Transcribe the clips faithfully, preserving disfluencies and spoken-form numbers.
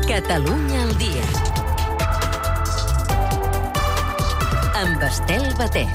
Catalunya al dia. Amb Estel Batet.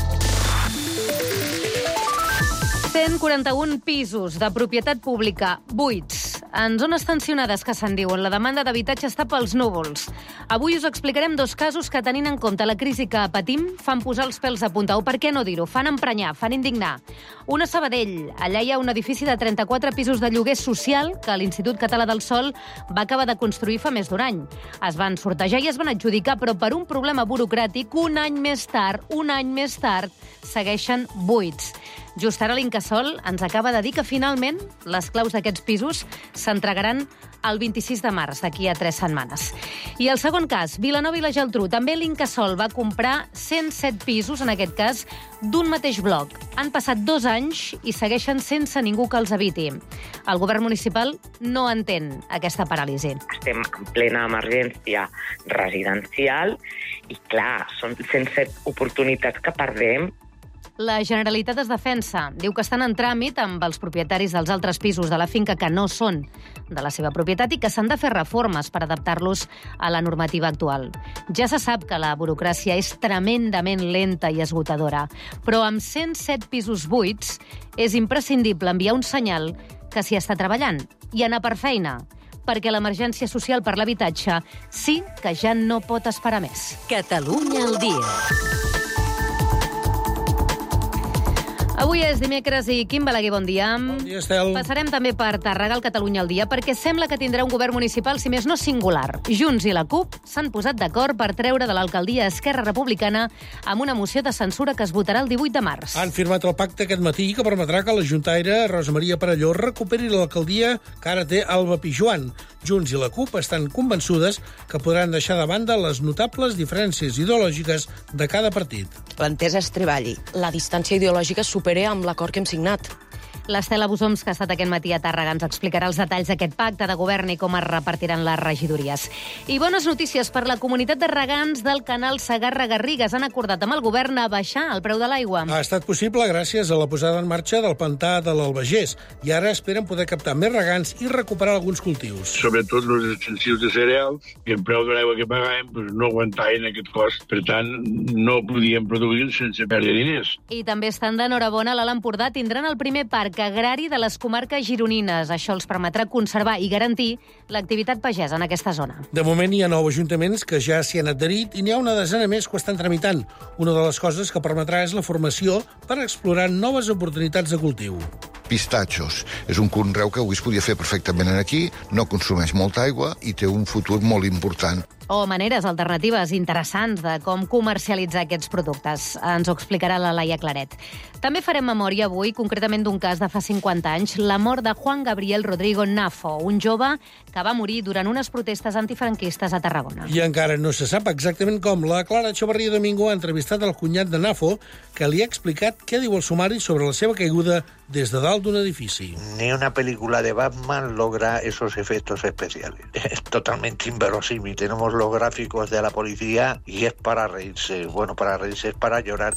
cent quaranta-un pisos de propietat pública buits en zones tensionades que se'n diuen. La demanda d'habitatge està pels núvols. Avui us explicarem dos casos que, tenint en compte la crisi que patim, fan posar els pèls a punta. O per què no dir-ho? Fan emprenyar, fan indignar. Un a Sabadell. Allà hi ha un edifici de trenta-quatre pisos de lloguer social que l'Institut Català del Sòl va acabar de construir fa més d'un any. Es van sortejar i es van adjudicar, però per un problema burocràtic, un any més tard, un any més tard, segueixen buits. Just ara l'Incasòl ens acaba de dir que finalment les claus d'aquests pisos s'entregaran el vint-i-sis de març, d'aquí a tres setmanes. I el segon cas, Vilanova i la Geltrú. També l'Incasòl va comprar cent set pisos, en aquest cas, d'un mateix bloc. Han passat dos anys i segueixen sense ningú que els habiti. El govern municipal no entén aquesta paràlisi. Estem en plena emergència residencial i, clar, són cent set oportunitats que perdem. La Generalitat es defensa. Diu que estan en tràmit amb els propietaris dels altres pisos de la finca que no són de la seva propietat i que s'han de fer reformes per adaptar-los a la normativa actual. Ja se sap que la burocràcia és tremendament lenta i esgotadora, però amb cent set pisos buits és imprescindible enviar un senyal que s'hi està treballant i anar per feina, perquè l'emergència social per l'habitatge sí que ja no pot esperar més. Catalunya al dia. Avui és dimecres i Quim Balaguer, bon dia. Bon dia, Estel. Passarem també per Tàrrega al Catalunya al dia, perquè sembla que tindrà un govern municipal, si més no singular. Junts i la CUP s'han posat d'acord per treure de l'alcaldia Esquerra Republicana amb una moció de censura que es votarà el divuit de març. Han firmat el pacte aquest matí que permetrà que la juntaire Rosa Maria Perelló recuperi l'alcaldia que ara té Alba Pijuan. Junts i la CUP estan convençudes que podran deixar de banda les notables diferències ideològiques de cada partit. L'entesa es treballi. La distància ideològica es supera amb l'acord que hem signat. L'Estela Busoms, que ha estat aquest matí a Tàrrega, ens explicarà els detalls d'aquest pacte de govern i com es repartiran les regidories. I bones notícies per la comunitat de regants del canal Segarra-Garrigues. Han acordat amb el govern a baixar el preu de l'aigua. Ha estat possible gràcies a la posada en marxa del pantà de l'Albagés i ara esperen poder captar més regants i recuperar alguns cultius. Sobretot els extensius de cereals, que el preu de l'aigua que pagàvem doncs, no aguantaven aquest cost. Per tant, no podíem produir sense perdre diners. I també estan d'enhorabona a l'Alt Empordà. Tindran el primer parc agrari de les comarques gironines. Això els permetrà conservar i garantir l'activitat pagesa en aquesta zona. De moment hi ha nou ajuntaments que ja s'hi han adherit i n'hi ha una desena més que ho estan tramitant. Una de les coses que permetrà és la formació per explorar noves oportunitats de cultiu. Pistatxos. És un conreu que avui es podia fer perfectament aquí, no consumeix molta aigua i té un futur molt important. O maneres alternatives interessants de com comercialitzar aquests productes. Ens ho explicarà la Laia Claret. També farem memòria avui, concretament d'un cas de fa cinquanta anys, la mort de Juan Gabriel Rodrigo Nafo, un jove que va morir durant unes protestes antifranquistes a Tarragona. I encara no se sap exactament com. La Clara Echevarría Domingo ha entrevistat el cunyat de Nafo, que li ha explicat què diu el sumari sobre la seva caiguda des de dalt d'un edifici. Ni una película de Batman logra esos efectos especiales. Es totalmente inverosímil. Tenemos los gráficos de la policía y es para reírse. Bueno, para reírse es para llorar.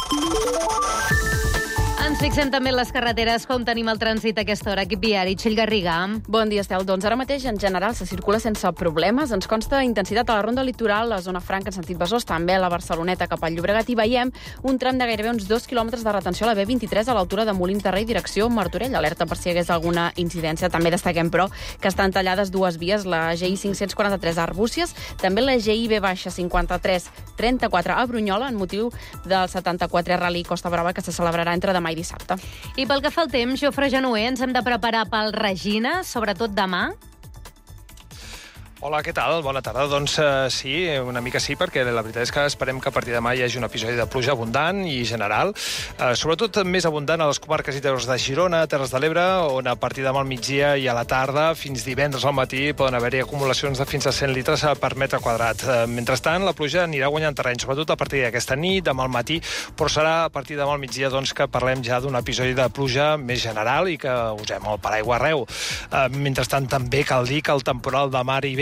Ens fixem també en les carreteres, com tenim el trànsit a aquesta hora. Equip viari, Txell Garriga. Bon dia, Estel. Doncs ara mateix, en general, se circula sense problemes. Ens consta intensitat a la ronda litoral, la zona franca en sentit Besòs, també a la Barceloneta cap al Llobregat, i veiem un tram de gairebé uns dos quilòmetres de retenció a la B vint-i-tres a l'altura de Molins de Rei, direcció Martorell. Alerta per si hi hagués alguna incidència. També destaquem, però, que estan tallades dues vies, la G I cinc-cents quaranta-tres a Arbúcies, també la G I B cinquanta-tres trenta-quatre a Brunyola, en motiu del setanta-quatre Rally Costa Brava, que se celebrarà entre demà i dissabte. I pel que fa al temps, Jofre Genoer, ens hem de preparar pel Regina, sobretot demà? Hola, què tal? Bona tarda. Doncs uh, sí, una mica sí, perquè la veritat és que esperem que a partir de demà hi hagi un episodi de pluja abundant i general, uh, sobretot més abundant a les comarques interiors de Girona, Terres de l'Ebre, on a partir demà al migdia i a la tarda, fins divendres al matí, poden haver-hi acumulacions de fins a cent litres per metre quadrat. Uh, mentrestant, la pluja anirà guanyant terreny, sobretot a partir d'aquesta nit, demà al matí, però serà a partir demà al migdia doncs, que parlem ja d'un episodi de pluja més general i que usem el paraigua arreu. Uh, mentrestant, també cal dir que el temporal de mar i vent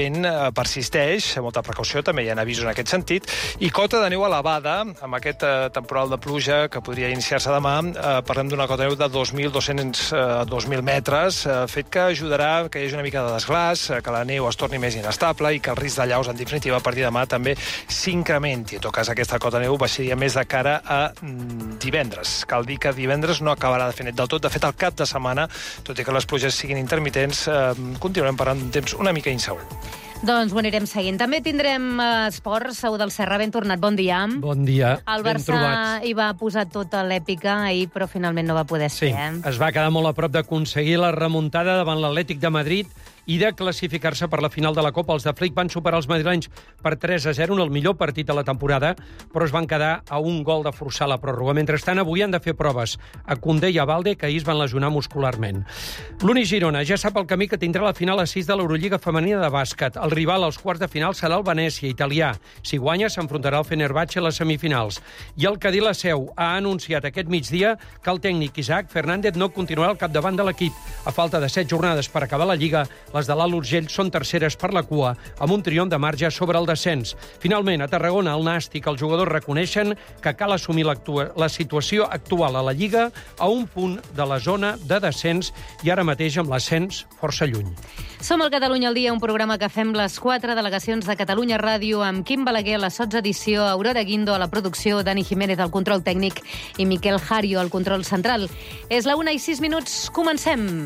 vent eh, persisteix, molta precaució, també hi ha avisos en aquest sentit, i cota de neu elevada, amb aquest eh, temporal de pluja que podria iniciar-se demà, eh, parlem d'una cota de neu de dos mil dos-cents a dos mil metres, eh, fet que ajudarà que hi hagi una mica de desglàs, eh, que la neu es torni més inestable i que el risc de llaus, en definitiva, a partir de demà també s'incrementi. En tot cas, aquesta cota de neu baixaria més de cara a mm, divendres. Cal dir que divendres no acabarà de fer net del tot. De fet, al cap de setmana, tot i que les pluges siguin intermitents, eh, continuarem parlant d'un temps una mica insegur. Doncs ho anirem seguint. També tindrem eh, esports. Sau del Serra, ben tornat. Bon dia. Bon dia. El ben Barça trobats. hi va posar tota l'èpica ahir, però finalment no va poder ser. Sí, eh? es va quedar molt a prop d'aconseguir la remuntada davant l'Atlètic de Madrid i de classificar-se per la final de la Copa. Els de Flick van superar els madrilenys per tres a zero en el millor partit de la temporada, però es van quedar a un gol de forçar la pròrroga. Mentrestant, avui han de fer proves a Koundé i a Balde, que ahir es van lesionar muscularment. L'Uni Girona ja sap el camí que tindrà la final a sis de l'Eurolliga femenina de bàsquet. El rival als quarts de final serà el Venècia, italià. Si guanya, s'enfrontarà al Fenerbahçe a les semifinals. I el Cadí la Seu ha anunciat aquest migdia que el tècnic Isaac Fernández no continuarà al capdavant de l'equip. A falta de set jornades per acabar la Lliga, les de l'Alt Urgell són terceres per la cua, amb un triomf de marge sobre el descens. Finalment, a Tarragona, el Nàstic, els jugadors reconeixen que cal assumir la situació actual a la Lliga a un punt de la zona de descens i ara mateix amb l'ascens força lluny. Som al Catalunya al dia, un programa que fem les quatre delegacions de Catalunya Ràdio amb Quim Balaguer a la sotsedició, Aurora Guindo a la producció, Dani Jiménez al control tècnic i Miquel Jario al control central. És la una i sis minuts, comencem!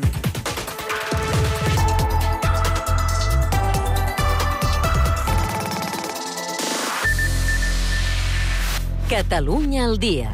Catalunya al dia.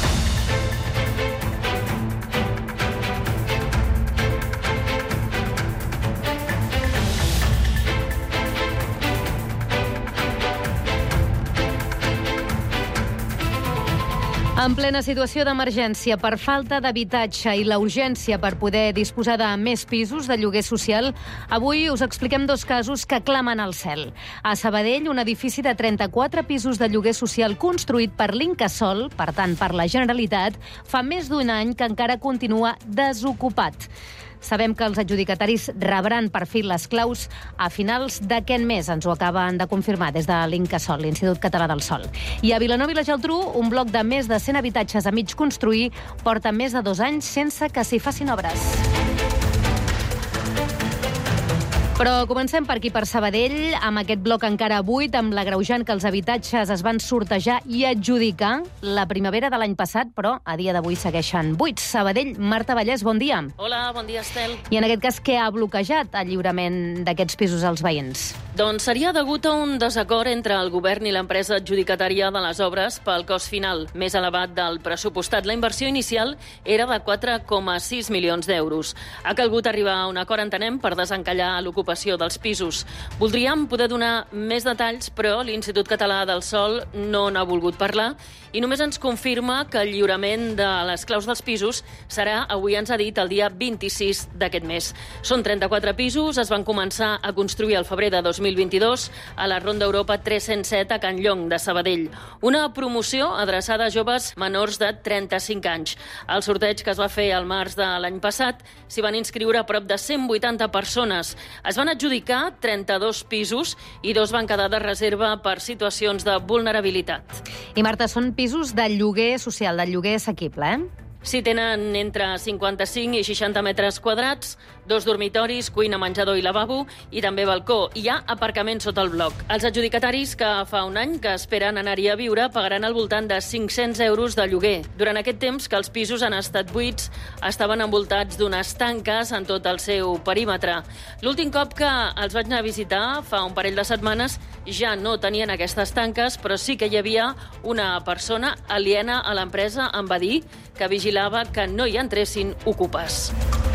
En plena situació d'emergència per falta d'habitatge i la urgència per poder disposar de més pisos de lloguer social, avui us expliquem dos casos que clamen al cel. A Sabadell, un edifici de trenta-quatre pisos de lloguer social construït per l'Incasòl, per tant per la Generalitat, fa més d'un any que encara continua desocupat. Sabem que els adjudicataris rebran per fi les claus a finals d'aquest mes. Ens ho acaben de confirmar des de l'Incasòl, l'Institut Català del Sòl. I a Vilanova i la Geltrú, un bloc de més de cent habitatges a mig construir porta més de dos anys sense que s'hi facin obres. Però comencem per aquí, per Sabadell, amb aquest bloc encara buit, amb l'agreujant que els habitatges es van sortejar i adjudicar la primavera de l'any passat, però a dia d'avui segueixen buits. Sabadell, Marta Vallès, bon dia. Hola, bon dia, Estel. I en aquest cas, què ha bloquejat el lliurament d'aquests pisos als veïns? Doncs seria degut a un desacord entre el govern i l'empresa adjudicatària de les obres pel cost final més elevat del pressupostat. La inversió inicial era de quatre coma sis milions d'euros. Ha calgut arribar a un acord, entenem, per desencallar l'ocupació dels pisos. Voldríem poder donar més detalls, però l'Institut Català del Sòl no n'ha volgut parlar i només ens confirma que el lliurament de les claus dels pisos serà, avui ens ha dit, el dia vint-i-sis d'aquest mes. Són trenta-quatre pisos, es van començar a construir al febrer de dos mil vint-i-dos a la Ronda Europa tres-cents set a Can Llong de Sabadell. Una promoció adreçada a joves menors de trenta-cinc anys. Al sorteig que es va fer al març de l'any passat s'hi van inscriure a prop de cent vuitanta persones. Es van adjudicar trenta-dos pisos i dos van quedar de reserva per situacions de vulnerabilitat. I Marta, són pisos de lloguer social, de lloguer assequible, eh? Si tenen entre cinquanta-cinc i seixanta metres quadrats, dos dormitoris, cuina, menjador i lavabo, i també balcó. Hi ha aparcament sota el bloc. Els adjudicataris que fa un any que esperen anar-hi a viure pagaran al voltant de cinc-cents euros de lloguer. Durant aquest temps que els pisos han estat buits, estaven envoltats d'unes tanques en tot el seu perímetre. L'últim cop que els vaig anar a visitar, fa un parell de setmanes, ja no tenien aquestes tanques, però sí que hi havia una persona aliena a l'empresa, em va dir, que vigilava que no hi entressin ocupes.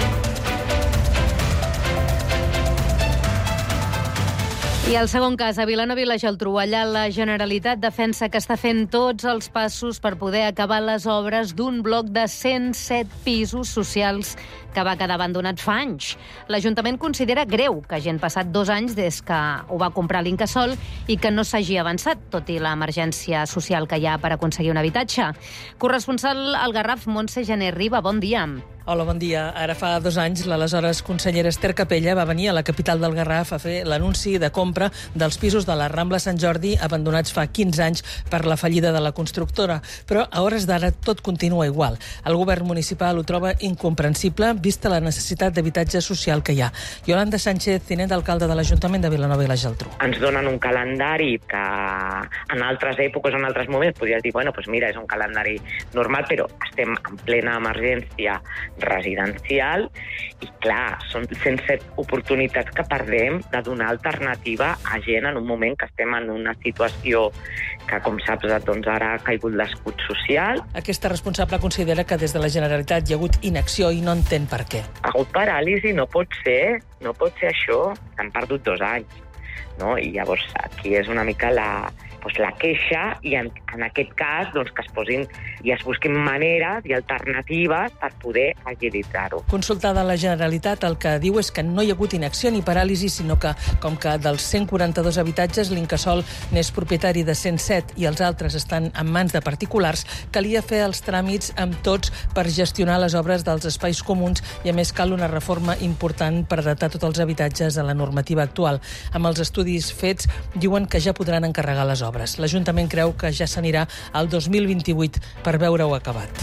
I el segon cas, a Vilanova i la Geltrú. Allà la Generalitat defensa que està fent tots els passos per poder acabar les obres d'un bloc de cent set pisos socials que va quedar abandonat fa anys. L'Ajuntament considera greu que hagin passat dos anys des que ho va comprar l'Incasòl i que no s'hagi avançat, tot i l'emergència social que hi ha per aconseguir un habitatge. Corresponsal al Garraf, Montse Gené Riba, bon dia. Hola, bon dia. Ara fa dos anys, l'aleshores consellera Ester Capella va venir a la capital del Garraf a fer l'anunci de compra dels pisos de la Rambla Sant Jordi abandonats fa quinze anys per la fallida de la constructora. Però a hores d'ara tot continua igual. El govern municipal ho troba incomprensible vista la necessitat d'habitatge social que hi ha. Yolanda Sánchez, tinent d'alcalde de l'Ajuntament de Vilanova i la Geltrú. Ens donen un calendari que en altres èpoques, en altres moments, podries dir, bueno, doncs mira, és un calendari normal, però estem en plena emergència residencial i, clar, són cent set oportunitats que perdem de donar alternativa a gent en un moment que estem en una situació que, com saps, doncs ara ha caigut l'escut social. Aquesta responsable considera que des de la Generalitat hi ha hagut inacció i no entén per què. Ha hagut paràlisi, no pot ser, no pot ser això. Han perdut dos anys, no? I llavors aquí és una mica la... doncs la queixa i en, en aquest cas doncs, que es posin i es busquin maneres i alternatives per poder agilitzar-ho. Consultada a la Generalitat, el que diu és que no hi ha hagut inacció ni paràlisi, sinó que, com que dels cent quaranta-dos habitatges l'Incasòl n'és propietari de cent set i els altres estan en mans de particulars, calia fer els tràmits amb tots per gestionar les obres dels espais comuns i, a més, cal una reforma important per datar tots els habitatges a la normativa actual. Amb els estudis fets, diuen que ja podran encarregar les obres. L'Ajuntament creu que ja s'anirà al dos mil vint-i-vuit per veure-ho acabat.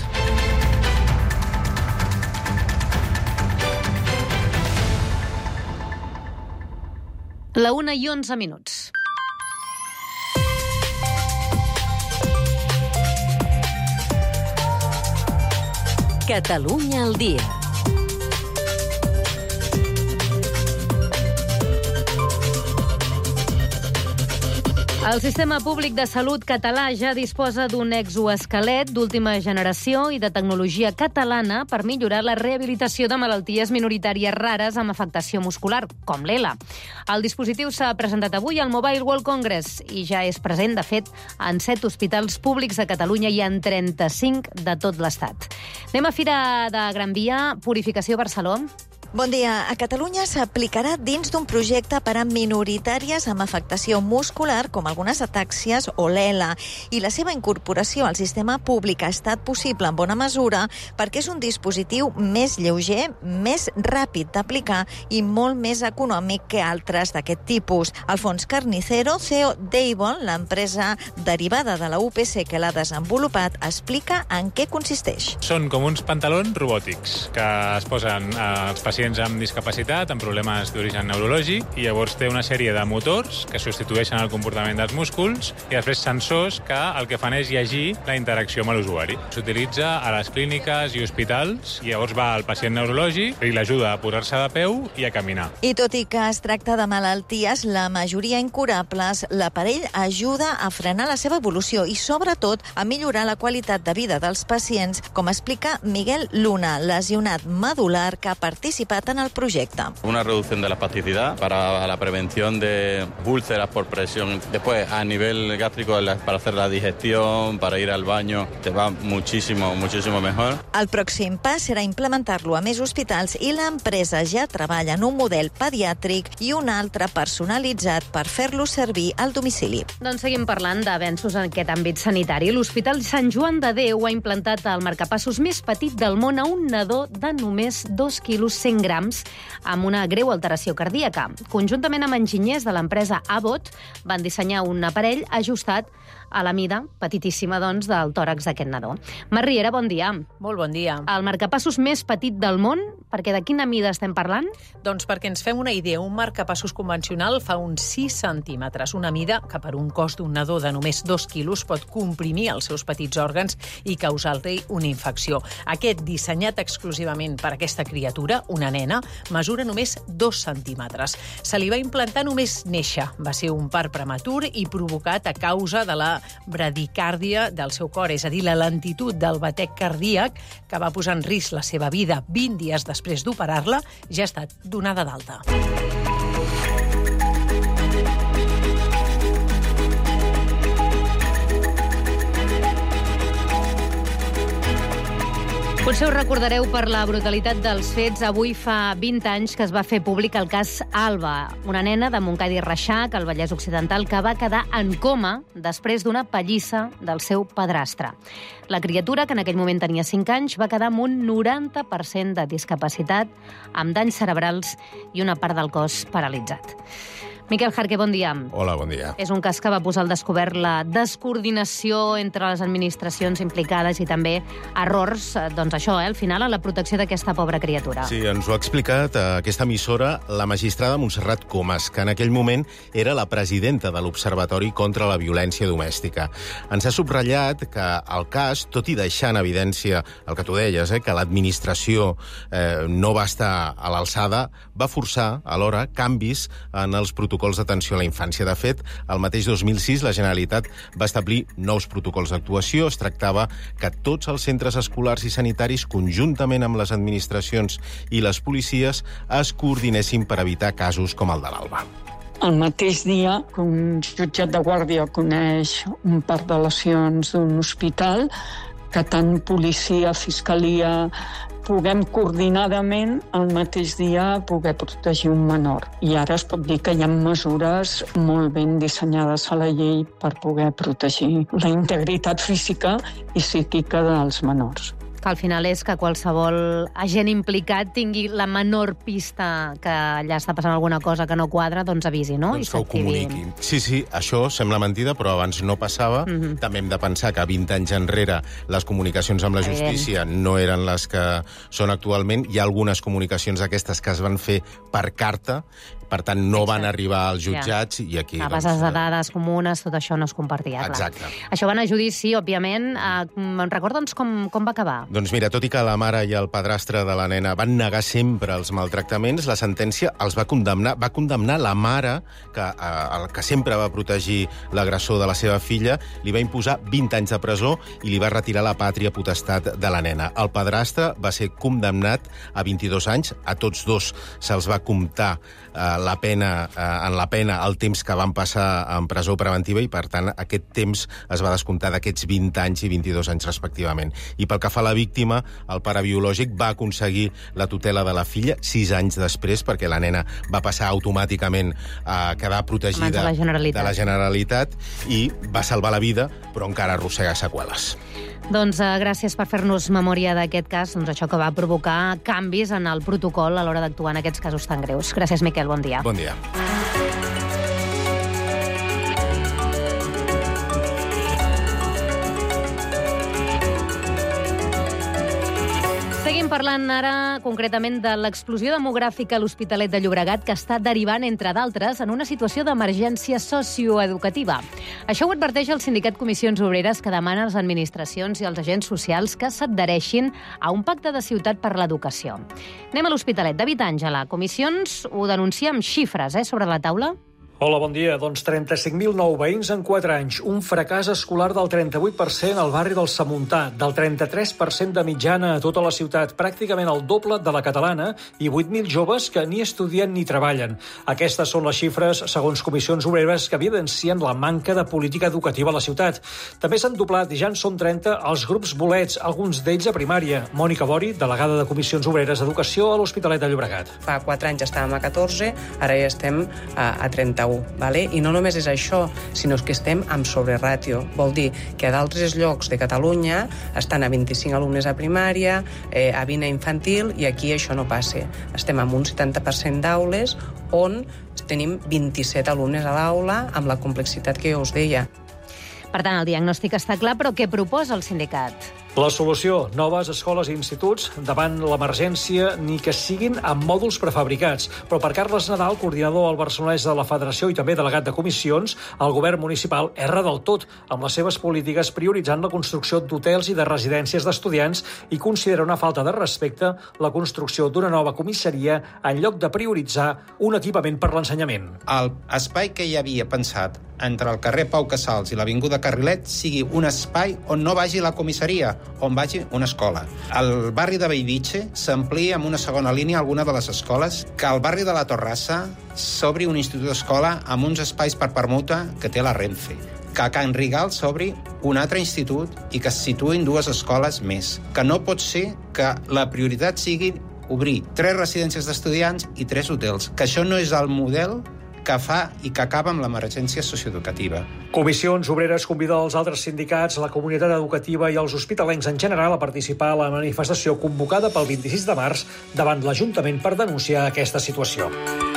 La una i onze minuts. Catalunya al dia. El sistema públic de salut català ja disposa d'un exoesquelet d'última generació i de tecnologia catalana per millorar la rehabilitació de malalties minoritàries rares amb afectació muscular, com l'E L A. El dispositiu s'ha presentat avui al Mobile World Congress i ja és present, de fet, en set hospitals públics de Catalunya i en trenta-cinc de tot l'Estat. Anem a Fira de Gran Via, Purificació Barcelona. Bon dia. A Catalunya s'aplicarà dins d'un projecte per a minoritàries amb afectació muscular, com algunes atàxies o l'E L A, i la seva incorporació al sistema públic ha estat possible en bona mesura perquè és un dispositiu més lleuger, més ràpid d'aplicar i molt més econòmic que altres d'aquest tipus. Alfons Carnicero, C E O d'Avon, l'empresa derivada de la U P C que l'ha desenvolupat, explica en què consisteix. Són com uns pantalons robòtics que es posen als pacients amb discapacitat, amb problemes d'origen neurològic, i llavors té una sèrie de motors que substitueixen el comportament dels músculs i després sensors que el que fan és llegir la interacció amb l'usuari. S'utilitza a les clíniques i hospitals i llavors va al pacient neurològic i l'ajuda a posar-se de peu i a caminar. I tot i que es tracta de malalties, la majoria incurables, l'aparell ajuda a frenar la seva evolució i, sobretot, a millorar la qualitat de vida dels pacients, com explica Miguel Luna, lesionat medular que ha participat en el proyecto. Una reducción de la espasticidad para la prevención de úlceras por presión. Después, a nivel gástrico, para hacer la digestión, para ir al baño, te va muchísimo, muchísimo mejor. El pròxim pas serà implementar-lo a més hospitals i l'empresa ja treballa en un model pediàtric i un altre personalitzat per fer-lo servir al domicili. Doncs seguim parlant d'avenços en aquest àmbit sanitari. L'Hospital Sant Joan de Déu ha implantat el marcapassos més petit del món a un nadó de només dos quilos cent grams amb una greu alteració cardíaca. Conjuntament amb enginyers de l'empresa Abbott van dissenyar un aparell ajustat a la mida, petitíssima, doncs, del tòrax d'aquest nadó. Mar Riera, bon dia. Molt bon dia. El marcapassos més petit del món, perquè de quina mida estem parlant? Doncs perquè ens fem una idea, un marcapassos convencional fa uns sis centímetres, una mida que per un cos d'un nadó de només dos quilos pot comprimir els seus petits òrgans i causar-li una infecció. Aquest, dissenyat exclusivament per aquesta criatura, una nena, mesura només dos centímetres. Se li va implantar només néixer. Va ser un part prematur i provocat a causa de la bradicàrdia del seu cor, és a dir, la lentitud del batec cardíac que va posar en risc la seva vida. vint dies després d'operar-la ja ha estat donada d'alta. Potser us recordareu per la brutalitat dels fets. Avui fa vint anys que es va fer públic el cas Alba, una nena de Montcada i Reixac, al Vallès Occidental, que va quedar en coma després d'una pallissa del seu padrastre. La criatura, que en aquell moment tenia cinc anys, va quedar amb un noranta per cent de discapacitat, amb danys cerebrals i una part del cos paralitzat. Miquel Jarque, bon dia. Hola, bon dia. És un cas que va posar al descobert la descoordinació entre les administracions implicades i també errors, doncs això, eh, al final, a la protecció d'aquesta pobra criatura. Sí, ens ho ha explicat a aquesta emissora la magistrada Montserrat Comas, que en aquell moment era la presidenta de l'Observatori contra la Violència Domèstica. Ens ha subratllat que el cas, tot i deixar en evidència el que tu deies, eh, que l'administració eh, no va estar a l'alçada, va forçar, alhora, canvis en els protocols d'atenció a la infància. De fet, el mateix dos mil sis la Generalitat va establir nous protocols d'actuació. Es tractava que tots els centres escolars i sanitaris, conjuntament amb les administracions i les policies, es coordinessin per evitar casos com el de l'Alba. El mateix dia que un jutjat de guàrdia coneix un parc de lesions d'un hospital, que tant policia, fiscalia, puguem coordinadament el mateix dia poder protegir un menor. I ara es pot dir que hi ha mesures molt ben dissenyades a la llei per poder protegir la integritat física i psíquica dels menors. Que al final és que qualsevol agent implicat tingui la menor pista que allà està passant alguna cosa que no quadra, doncs avisi, no? Doncs que ho comuniqui. Sí, sí, això sembla mentida, però abans no passava. Mm-hmm. També hem de pensar que vint anys enrere les comunicacions amb la justícia no eren les que són actualment. Hi ha algunes comunicacions d'aquestes que es van fer per carta, per tant, no van arribar als jutjats, i aquí... A bases de dades comunes, tot això no es compartia. Exacte. Clar. Això va anar a judici, òbviament. Eh, recorda'ns com, com va acabar. Doncs mira, tot i que la mare i el padrastre de la nena van negar sempre els maltractaments, la sentència els va condemnar. Va condemnar la mare, que, eh, que sempre va protegir l'agressor de la seva filla, li va imposar vint anys de presó i li va retirar la pàtria potestat de la nena. El padrastre va ser condemnat a vint-i-dos anys. A tots dos se'ls va comptar eh, la pena, eh, en la pena el temps que van passar en presó preventiva i, per tant, aquest temps es va descomptar d'aquests vint anys i vint-i-dos anys respectivament. I pel que fa a la víctima, el pare biològic va aconseguir la tutela de la filla sis anys després, perquè la nena va passar automàticament a quedar protegida de la Generalitat, de la Generalitat i va salvar la vida, però encara arrossega seqüeles. Doncs uh, gràcies per fer-nos memòria d'aquest cas, doncs això que va provocar canvis en el protocol a l'hora d'actuar en aquests casos tan greus. Gràcies, Miquel, bon dia. Bon dia. Seguim parlant ara concretament de l'explosió demogràfica a l'Hospitalet de Llobregat, que està derivant, entre d'altres, en una situació d'emergència socioeducativa. Això ho adverteix el sindicat Comissions Obreres, que demana a les administracions i als agents socials que s'adhereixin a un pacte de ciutat per l'educació. Anem a l'Hospitalet. David Àngela, Comissions ho denuncia amb xifres, eh, sobre la taula. Hola, bon dia. Doncs trenta-cinc mil nou veïns en quatre anys. Un fracàs escolar del trenta-vuit per cent al barri del Samuntà, del trenta-tres per cent de mitjana a tota la ciutat, pràcticament el doble de la catalana, i vuit mil joves que ni estudien ni treballen. Aquestes són les xifres, segons Comissions Obreres, que evidencien la manca de política educativa a la ciutat. També s'han doblat, i ja en són trenta, els grups bolets, alguns d'ells a primària. Mònica Bori, delegada de Comissions Obreres d'Educació a l'Hospitalet de Llobregat. Fa quatre anys estàvem a catorze, ara ja estem a, a trenta-u. Vale? I no només és això, sinó que estem amb sobreràtio. Vol dir que a d'altres llocs de Catalunya estan a vint-i-cinc alumnes a primària, eh, a vint a infantil, i aquí això no passa. Estem amb un setanta per cent d'aules on tenim vint-i-set alumnes a l'aula, amb la complexitat que jo us deia. Per tant, el diagnòstic està clar, però què proposa el sindicat? La solució, noves escoles i instituts davant l'emergència, ni que siguin amb mòduls prefabricats. Però per Carles Nadal, coordinador al barcelonès de la Federació i també delegat de comissions, el govern municipal erra del tot amb les seves polítiques, prioritzant la construcció d'hotels i de residències d'estudiants, i considera una falta de respecte la construcció d'una nova comissaria en lloc de prioritzar un equipament per l'ensenyament. El espai que hi havia pensat entre el carrer Pau Casals i l'avinguda Carrilet sigui un espai on no vagi la comissaria, on vagi una escola. Al barri de Bellvitge s'amplia amb una segona línia alguna de les escoles, que al barri de la Torrassa s'obri un institut d'escola amb uns espais per permuta que té la Renfe, que a Can Rigal s'obri un altre institut i que es situïn dues escoles més. Que no pot ser que la prioritat sigui obrir tres residències d'estudiants i tres hotels, que això no és el model que fa i que acaba amb l'emergència socioeducativa. Comissions Obreres convida els altres sindicats, la comunitat educativa i els hospitalencs en general a participar a la manifestació convocada pel vint-i-sis de març davant l'Ajuntament per denunciar aquesta situació.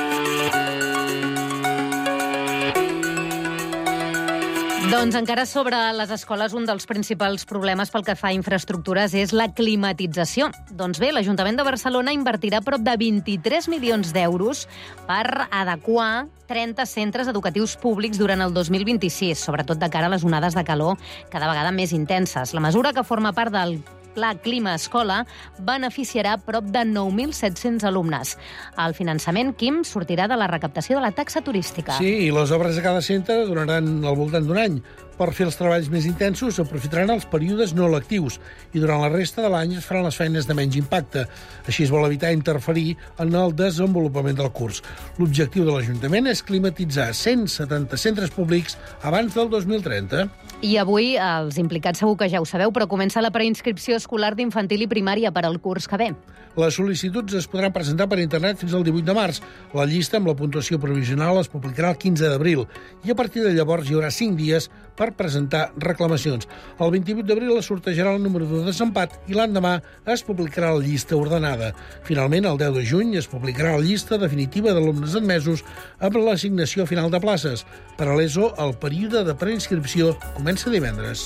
Doncs encara sobre les escoles, un dels principals problemes pel que fa a infraestructures és la climatització. Doncs bé, l'Ajuntament de Barcelona invertirà prop de vint-i-tres milions d'euros per adequar trenta centres educatius públics durant el dos mil vint-i-sis, sobretot de cara a les onades de calor cada vegada més intenses. La mesura, que forma part del Pla Clima Escola, beneficiarà prop de nou mil set-cents alumnes. El finançament, Quim, sortirà de la recaptació de la taxa turística. Sí, i les obres de cada centre duraran al voltant d'un any. Per fer els treballs més intensos s'aprofitaran els períodes no lectius i durant la resta de l'any es faran les feines de menys impacte. Així es vol evitar interferir en el desenvolupament del curs. L'objectiu de l'Ajuntament és climatitzar cent setanta centres públics abans del dos mil trenta. I avui, els implicats segur que ja ho sabeu, però comença la preinscripció escolar d'infantil i primària per al curs que ve. Les sol·licituds es podran presentar per internet fins al divuit de març. La llista amb la puntuació provisional es publicarà el quinze d'abril i a partir de llavors hi haurà cinc dies per presentar reclamacions. El vint-i-vuit d'abril es sortejarà el número de desempat i l'endemà es publicarà la llista ordenada. Finalment, el deu de juny es publicarà la llista definitiva d'alumnes admesos amb l'assignació final de places. Per a l'ESO, el període de preinscripció comença divendres.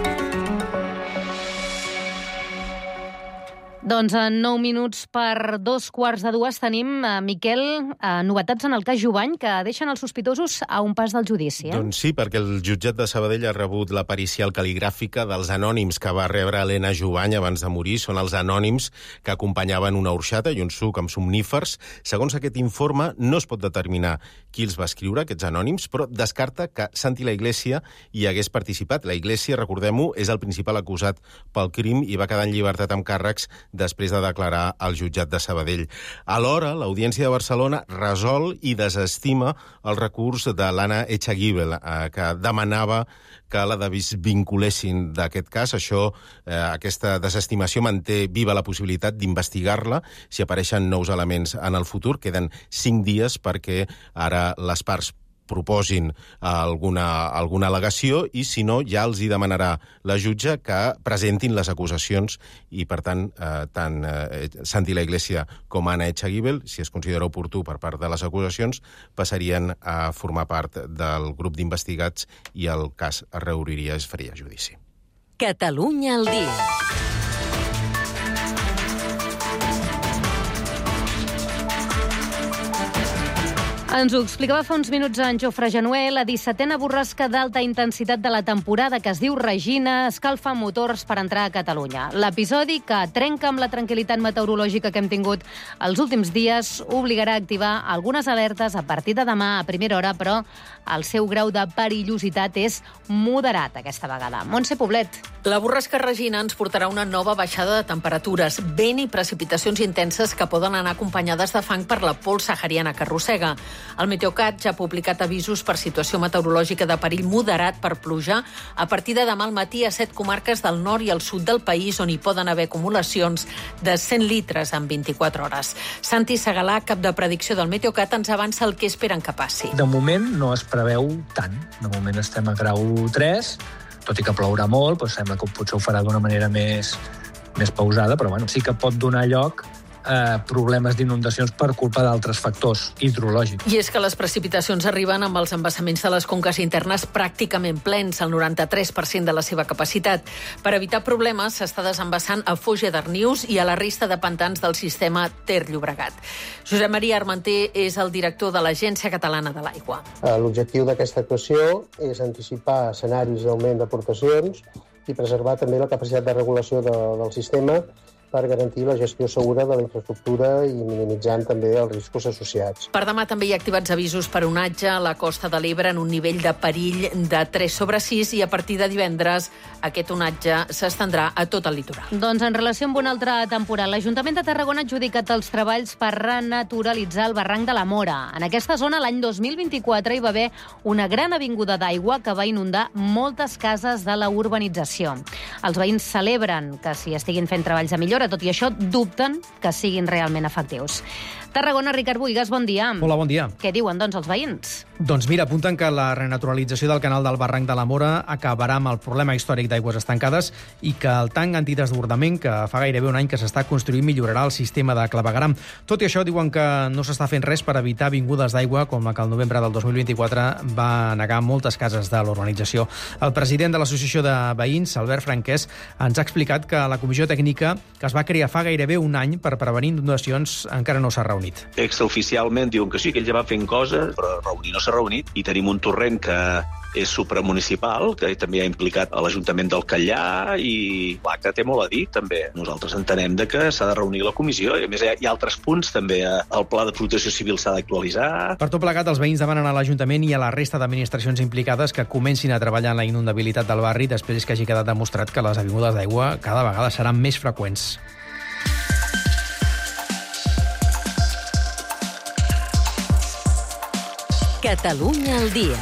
Doncs en nou minuts per dos quarts de dues tenim, eh, Miquel, eh, novetats en el cas Jubany, que deixen els sospitosos a un pas del judici. Eh? Doncs sí, perquè el jutjat de Sabadell ha rebut la pericial cal·ligràfica dels anònims que va rebre Helena Jubany abans de morir. Són els anònims que acompanyaven una orxata i un suc amb somnífers. Segons aquest informe, no es pot determinar qui els va escriure, aquests anònims, però descarta que Santi la Iglesia hi hagués participat. La Iglesia, recordem-ho, és el principal acusat pel crim i va quedar en llibertat amb càrrecs després de declarar al jutjat de Sabadell. Alhora, l'Audiència de Barcelona resol i desestima el recurs de l'Anna Echagüibel, eh, que demanava que la desvinculessin d'aquest cas. Això, eh, aquesta desestimació manté viva la possibilitat d'investigar-la si apareixen nous elements en el futur. Queden cinc dies perquè ara les parts proposin alguna, alguna al·legació i, si no, ja els hi demanarà la jutge que presentin les acusacions i, per tant, eh, tant eh, Santi la Iglesia com Anna Echagüibel, si es considera oportú per part de les acusacions, passarien a formar part del grup d'investigats i el cas es reobriria, es faria judici. Catalunya al dia. Ens ho explicava fa uns minuts en Jofre Genué, la dissetena borrasca d'alta intensitat de la temporada, que es diu Regina, escalfa motors per entrar a Catalunya. L'episodi, que trenca amb la tranquil·litat meteorològica que hem tingut els últims dies, obligarà a activar algunes alertes a partir de demà a primera hora, però el seu grau de perillositat és moderat aquesta vegada. Montse Poblet. La borrasca Regina ens portarà una nova baixada de temperatures, vent i precipitacions intenses que poden anar acompanyades de fang per la pols sahariana que arrossega. El Meteocat ja ha publicat avisos per situació meteorològica de perill moderat per pluja a partir de demà al matí a set comarques del nord i el sud del país, on hi poden haver acumulacions de cent litres en vint-i-quatre hores. Santi Segalà, cap de predicció del Meteocat, ens avança el que esperen que passi. De moment no es preveu tant. De moment estem a grau tres, tot i que plourà molt, doncs sembla que potser ho farà d'una manera més, més pausada, però bueno, sí que pot donar lloc Eh, problemes d'inundacions per culpa d'altres factors hidrològics. I és que les precipitacions arriben amb els embassaments de les conques internes pràcticament plens, el noranta-tres per cent de la seva capacitat. Per evitar problemes, s'està desembassant a Foix i Darnius i a la resta de pantans del sistema Ter-Llobregat. Josep Maria Armenter és el director de l'Agència Catalana de l'Aigua. L'objectiu d'aquesta actuació és anticipar escenaris d'augment d'aportacions i preservar també la capacitat de regulació de, del sistema per garantir la gestió segura de la infraestructura i minimitzant també els riscos associats. Per demà també hi ha activats avisos per onatge a la Costa de l'Ebre en un nivell de perill de tres sobre sis i a partir de divendres aquest onatge s'estendrà a tot el litoral. Doncs en relació amb un altre temporal, l'Ajuntament de Tarragona ha adjudicat els treballs per renaturalitzar el barranc de la Mora. En aquesta zona, l'any dos mil vint-i-quatre, hi va haver una gran avinguda d'aigua que va inundar moltes cases de la urbanització. Els veïns celebren que s'hi estiguin fent treballs de millora, tot i això dubten que siguin realment efectius. Tarragona, Ricard Buigas, bon dia. Hola, bon dia. Què diuen, doncs, els veïns? Doncs mira, apunten que la renaturalització del canal del barranc de la Mora acabarà amb el problema històric d'aigües estancades i que el tanc antidesbordament, que fa gairebé un any que s'està construint, millorarà el sistema de clavegueram. Tot i això, diuen que no s'està fent res per evitar vingudes d'aigua, com la que el novembre del dos mil vint-i-quatre va negar moltes cases de l'urbanització. El president de l'Associació de Veïns, Albert Franquès, ens ha explicat que la comissió tècnica que es va crear fa gairebé un any per prevenir inundacions encara no s'ha reunit. Extraoficialment diuen que sí, que ells ja van fent coses, però reunir no s'ha reunit, i tenim un torrent que és supramunicipal, que també ha implicat a l'Ajuntament del Catllà, i l'acte té molt a dir, també. Nosaltres entenem de que s'ha de reunir la comissió, i a més hi ha, hi ha altres punts, també el pla de protecció civil s'ha d'actualitzar. Per tot plegat, els veïns demanen a l'Ajuntament i a la resta d'administracions implicades que comencin a treballar en la inundabilitat del barri després que hagi quedat demostrat que les avingudes d'aigua cada vegada seran més freqüents. Catalunya al dia.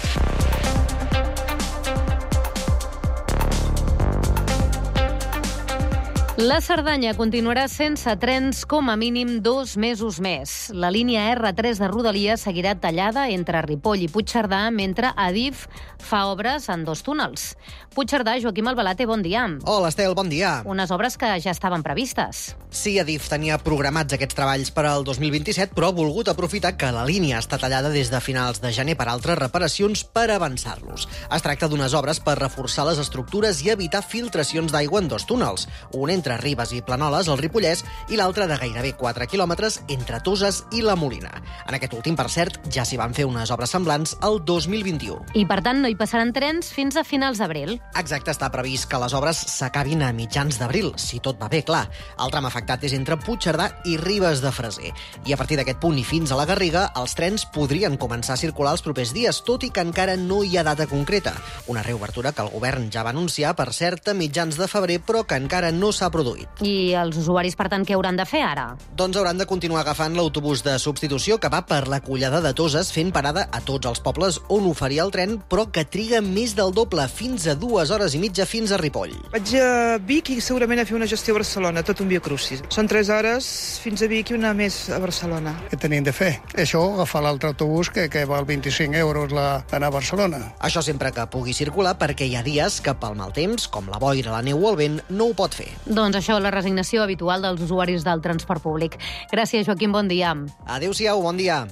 La Cerdanya continuarà sense trens com a mínim dos mesos més. La línia erre tres de Rodalies seguirà tallada entre Ripoll i Puigcerdà, mentre Adif fa obres en dos túnels. Puigcerdà, Joaquim Albalate, bon dia. Hola, Estel, bon dia. Unes obres que ja estaven previstes. Sí, Adif tenia programats aquests treballs per al dos mil vint-i-set, però ha volgut aprofitar que la línia està tallada des de finals de gener per altres reparacions per avançar-los. Es tracta d'unes obres per reforçar les estructures i evitar filtracions d'aigua en dos túnels, un entre Ribes i Planoles, al Ripollès, i l'altre de gairebé quatre quilòmetres entre Toses i la Molina. En aquest últim, per cert, ja s'hi van fer unes obres semblants el dos mil vint-i-u. I, per tant, no hi passaran trens fins a finals d'abril. Exacte, està previst que les obres s'acabin a mitjans d'abril, si tot va bé, clar. El tram afectat és entre Puigcerdà i Ribes de Freser. I a partir d'aquest punt i fins a la Garriga, els trens podrien començar a circular els propers dies, tot i que encara no hi ha data concreta. Una reobertura que el govern ja va anunciar, per cert, a mitjans de febrer, però que encara no s'ha produït. I els usuaris, per tant, què hauran de fer ara? Doncs hauran de continuar agafant l'autobús de substitució que va per la Collada de Toses, fent parada a tots els pobles on oferia el tren, però que triga més del doble, fins a dues hores i mitja fins a Ripoll. Vaig a Vic i segurament a fer una gestió a Barcelona, tot un viacrucis. Són tres hores fins a Vic i una més a Barcelona. Què tenim de fer? Això, agafar l'altre autobús que, que val vint-i-cinc euros la, anar a Barcelona. Això sempre que pugui circular, perquè hi ha dies que pel mal temps, com la boira, la neu o el vent, no ho pot fer. Doncs això, la resignació habitual dels usuaris del transport públic. Gràcies, Joaquim, bon dia. Adéu-siau, bon dia.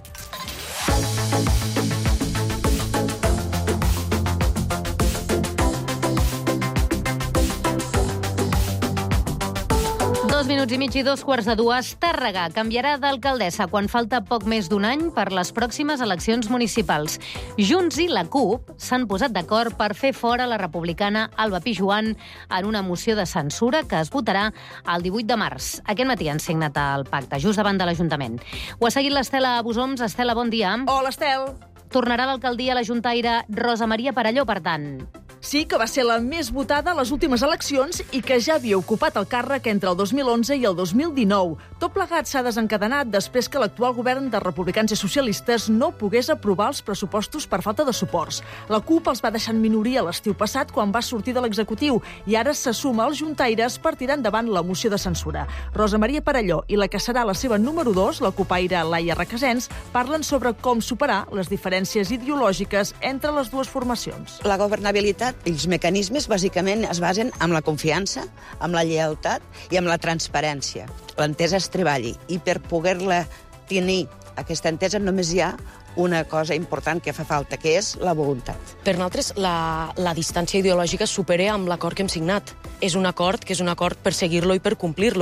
Dos minuts i mig i dos quarts de dues. Tàrrega canviarà d'alcaldessa quan falta poc més d'un any per les pròximes eleccions municipals. Junts i la CUP s'han posat d'acord per fer fora la republicana Alba Pijuan en una moció de censura que es votarà el divuit de març. Aquest matí han signat el pacte, just davant de l'Ajuntament. Ho ha seguit l'Estela Busoms. Estela, bon dia. Hola, Estel. Tornarà a l'alcaldia la juntaire Rosa Maria Perelló, per tant. Sí, que va ser la més votada a les últimes eleccions i que ja havia ocupat el càrrec entre el dos mil onze i el dos mil dinou. Tot plegat s'ha desencadenat després que l'actual govern de republicans i socialistes no pogués aprovar els pressupostos per falta de suports. La CUP els va deixar en minoria l'estiu passat quan va sortir de l'executiu i ara se suma als juntaires per tirar endavant la moció de censura. Rosa Maria Perelló i la que serà la seva número dos, la cupaire Laia Requesens, parlen sobre com superar les diferències ideològiques entre les dues formacions. La governabilitat, els mecanismes, bàsicament, es basen en la confiança, amb la lleialtat i amb la transparència. L'entesa es treballi i per poder-la tenir, aquesta entesa, només hi ha una cosa important que fa falta, que és la voluntat. Per nosaltres, la, la distància ideològica es supera amb l'acord que hem signat. És un acord que és un acord per seguir-lo i per complir-lo.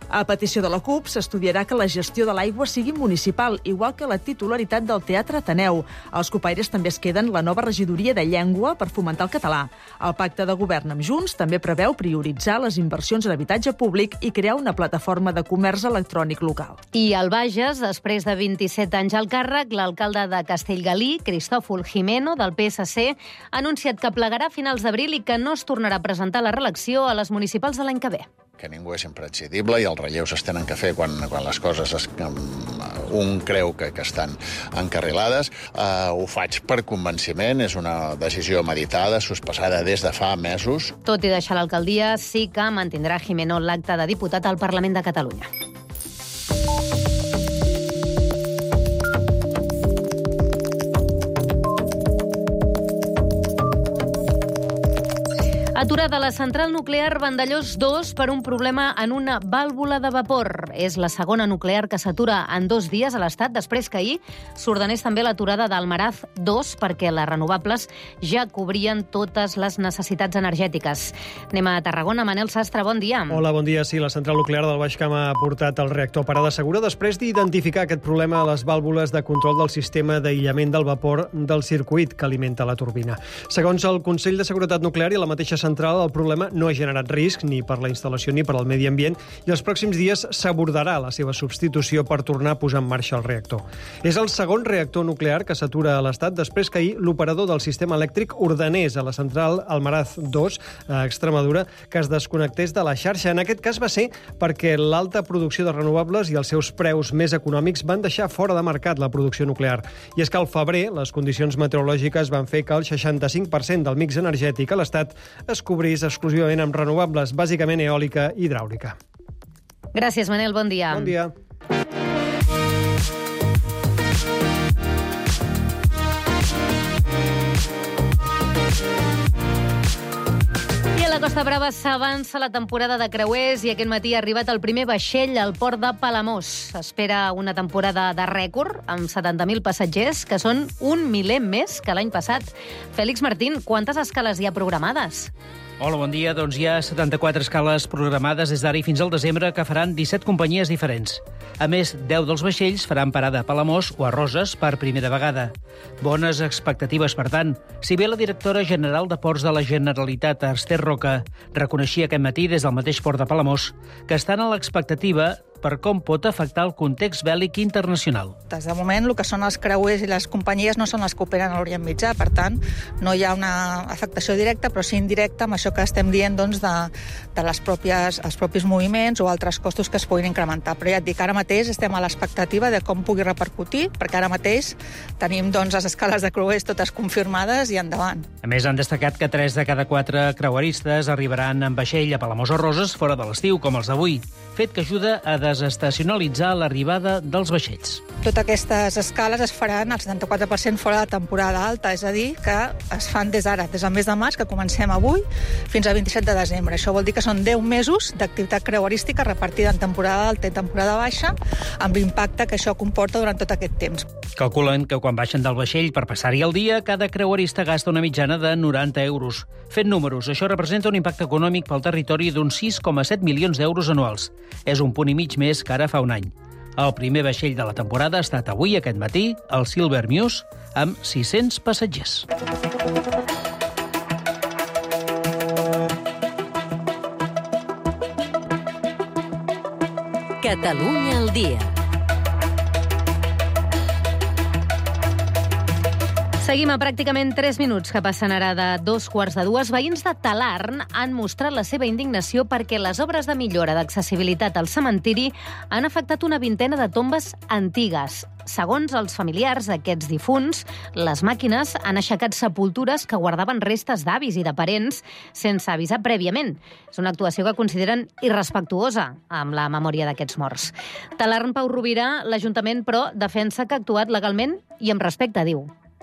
A petició de la CUP, s'estudiarà que la gestió de l'aigua sigui municipal, igual que la titularitat del Teatre Ateneu. Els copaires també es queden la nova regidoria de llengua per fomentar el català. El pacte de govern amb Junts també preveu prioritzar les inversions en habitatge públic i crear una plataforma de comerç electrònic local. I al Bages, després de vint-i-set anys al càrrec, l'alcalde de Castellgalí, Cristòfol Jimeno, del P S C, ha anunciat que plegarà a finals d'abril i que no es tornarà a presentar la reelecció a les municipals de l'any que ve. Que ningú és imprescindible i els relleus es tenen que fer quan, quan les coses es, un creu que, que estan encarrilades. Uh, ho faig per convenciment, és una decisió meditada, sospesada des de fa mesos. Tot i deixar l'alcaldia, sí que mantindrà Jimeno l'acte de diputat al Parlament de Catalunya. Aturada la central nuclear Vandellòs dos per un problema en una vàlvula de vapor. És la segona nuclear que s'atura en dos dies a l'Estat, després que ahir s'ordenés també l'aturada d'Almaraz dos perquè les renovables ja cobrien totes les necessitats energètiques. Anem a Tarragona. Manel Sastre, bon dia. Hola, bon dia. Sí, la central nuclear del Baix Camp ha portat el reactor a parada segura després d'identificar aquest problema a les vàlvules de control del sistema d'aïllament del vapor del circuit que alimenta la turbina. Segons el Consell de Seguretat Nuclear i la mateixa central, el problema no ha generat risc ni per la instal·lació ni per al medi ambient i els pròxims dies s'abordarà la seva substitució per tornar a posar en marxa el reactor. És el segon reactor nuclear que s'atura a l'Estat després que ahir l'operador del sistema elèctric ordenés a la central Almaraz dos, a Extremadura, que es desconnectés de la xarxa. En aquest cas va ser perquè l'alta producció de renovables i els seus preus més econòmics van deixar fora de mercat la producció nuclear. I és que al febrer les condicions meteorològiques van fer que el seixanta-cinc per cent del mix energètic a l'Estat es cobrís exclusivament amb renovables, bàsicament eòlica i hidràulica. Gràcies, Manel. Bon dia. Bon dia. I a la Costa Brava s'avança la temporada de creuers i aquest matí ha arribat el primer vaixell al port de Palamós. S'espera una temporada de rècord amb setanta mil passatgers, que són un miler més que l'any passat. Fèlix Martín, quantes escales hi ha programades? Hola, bon dia. Doncs hi ha setanta-quatre escales programades des d'ara i fins al desembre que faran disset companyies diferents. A més, deu dels vaixells faran parada a Palamós o a Roses per primera vegada. Bones expectatives, per tant. Si bé la directora general de Ports de la Generalitat, Esther Roca, reconeixia aquest matí des del mateix port de Palamós que estan a l'expectativa per com pot afectar el context bèl·lic internacional. Des de moment, el que són els creuers i les companyies no són les que operen a l'Orient Mitjà, per tant, no hi ha una afectació directa, però sí indirecta amb això que estem dient doncs, de, de les pròpies, els propis moviments o altres costos que es puguin incrementar. Però ja et dic, ara mateix estem a l'expectativa de com pugui repercutir, perquè ara mateix tenim doncs, les escales de creuers totes confirmades i endavant. A més, han destacat que tres de cada quatre creueristes arribaran en vaixell a Palamós o Roses fora de l'estiu, com els d'avui, fet que ajuda a desestacionalitzar l'arribada dels vaixells. Totes aquestes escales es faran al setanta-quatre per cent fora de temporada alta, és a dir, que es fan des d'ara, des del mes de març, que comencem avui, fins al vint-i-set de desembre. Això vol dir que són deu mesos d'activitat creuerística repartida en temporada alta i temporada baixa, amb l'impacte que això comporta durant tot aquest temps. Calculen que quan baixen del vaixell per passar-hi el dia, cada creuerista gasta una mitjana de noranta euros. Fent números, això representa un impacte econòmic pel territori d'uns sis coma set milions d'euros anuals. És un punt i mig més que ara fa un any. El primer vaixell de la temporada ha estat avui, aquest matí, el Silver Muse, amb sis-cents passatgers. Catalunya al dia. Seguim a pràcticament tres minuts que passen ara de dos quarts de dues. Veïns de Talarn han mostrat la seva indignació perquè les obres de millora d'accessibilitat al cementiri han afectat una vintena de tombes antigues. Segons els familiars d'aquests difunts, les màquines han aixecat sepultures que guardaven restes d'avis i de parents sense avisar prèviament. És una actuació que consideren irrespectuosa amb la memòria d'aquests morts. Talarn, Pau Rovira, l'Ajuntament, però, defensa que ha actuat legalment i amb respecte, diu.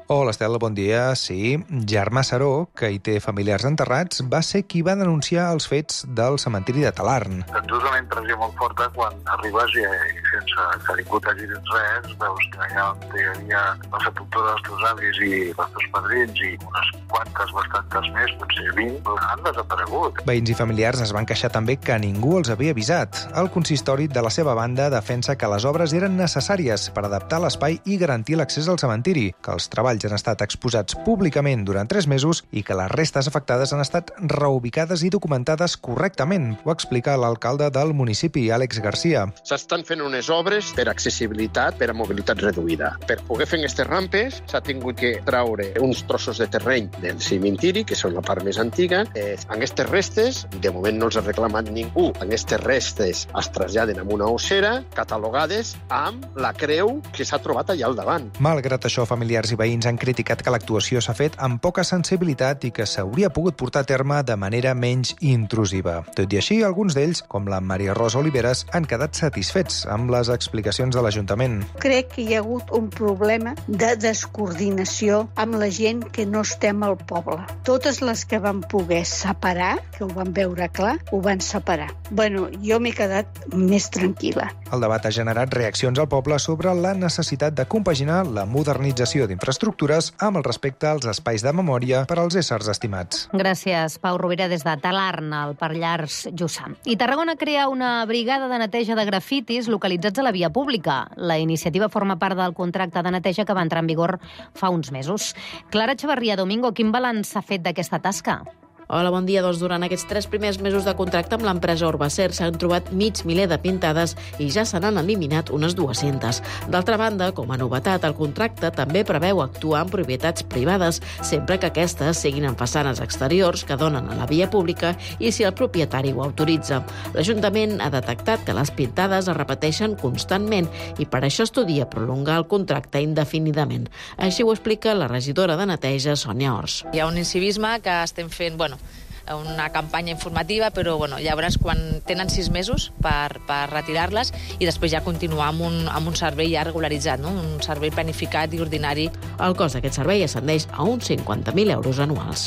Hola, Estela, bon dia. Sí, Germà Saró, que hi té familiars enterrats, va ser qui va denunciar els fets del cementiri de Talarn. Et dus una impressió molt forta quan arribes i, i sense que ningú t'hagi dit res, veus que allà on hi havia la sepultura dels teus avis i els teus padrins i unes quantes, bastantes més, potser vint, han desaparegut. Veïns i familiars es van queixar també que ningú els havia avisat. El consistori, de la seva banda, defensa que les obres eren necessàries per adaptar l'espai i garantir l'accés al cementiri, que els treballs han estat exposats públicament durant tres mesos i que les restes afectades han estat reubicades i documentades correctament. Ho explica l'alcalde del municipi, Àlex Garcia. S'estan fent unes obres per accessibilitat, per a mobilitat reduïda. Per poder fer aquestes rampes s'ha tingut que traure uns trossos de terreny del cementiri, que són la part més antiga. Eh, aquestes restes, de moment no els ha reclamat ningú. Aquestes restes es traslladen a una ossera, catalogades amb la creu que s'ha trobat allà al davant. Malgrat això, familiars i veïns han criticat que l'actuació s'ha fet amb poca sensibilitat i que s'hauria pogut portar a terme de manera menys intrusiva. Tot i així, alguns d'ells, com la Maria Rosa Oliveres, han quedat satisfets amb les explicacions de l'Ajuntament. Crec que hi ha hagut un problema de descoordinació amb la gent que no estem al poble. Totes les que van poder separar, que ho van veure clar, ho van separar. Bueno, jo m'he quedat més tranquil·la. El debat ha generat reaccions al poble sobre la necessitat de compaginar la modernització d'infraestructures amb el respecte als espais de memòria per als éssers estimats. Gràcies, Pau Rovira, des de Talarn, al Pallars Jussà. I Tarragona crea una brigada de neteja de grafitis localitzats a la via pública. La iniciativa forma part del contracte de neteja que va entrar en vigor fa uns mesos. Clara Echevarría Domingo, quin balanç s'ha fet d'aquesta tasca? Hola, bon dia. Doncs durant aquests tres primers mesos de contracte amb l'empresa Urbacer s'han trobat mig miler de pintades i ja se n'han eliminat unes dues-centes. D'altra banda, com a novetat, el contracte també preveu actuar en propietats privades, sempre que aquestes siguin en façanes exteriors que donen a la via pública i si el propietari ho autoritza. L'Ajuntament ha detectat que les pintades es repeteixen constantment i per això estudia prolongar el contracte indefinidament. Així ho explica la regidora de neteja, Sònia Ors. Hi ha un incivisme que estem fent, bueno, una campanya informativa, però bueno, llavors quan tenen sis mesos per, per retirar-les i després ja continuar amb un, amb un servei ja regularitzat, no? Un servei planificat i ordinari. El cost d'aquest servei ascendeix a uns cinquanta mil euros anuals.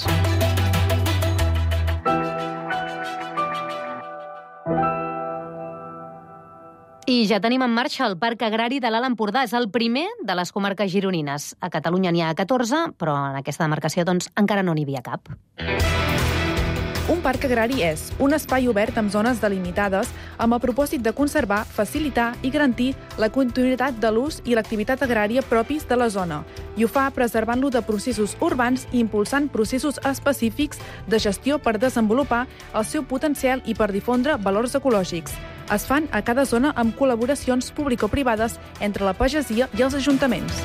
I ja tenim en marxa el Parc Agrari de l'Alt Empordà. És el primer de les comarques gironines. A Catalunya n'hi ha catorze, però en aquesta demarcació doncs, encara no n'hi havia cap. Un parc agrari és un espai obert amb zones delimitades amb el propòsit de conservar, facilitar i garantir la continuïtat de l'ús i l'activitat agrària propis de la zona. I ho fa preservant-lo de processos urbans i impulsant processos específics de gestió per desenvolupar el seu potencial i per difondre valors ecològics. Es fan a cada zona amb col·laboracions público-privades entre la pagesia i els ajuntaments.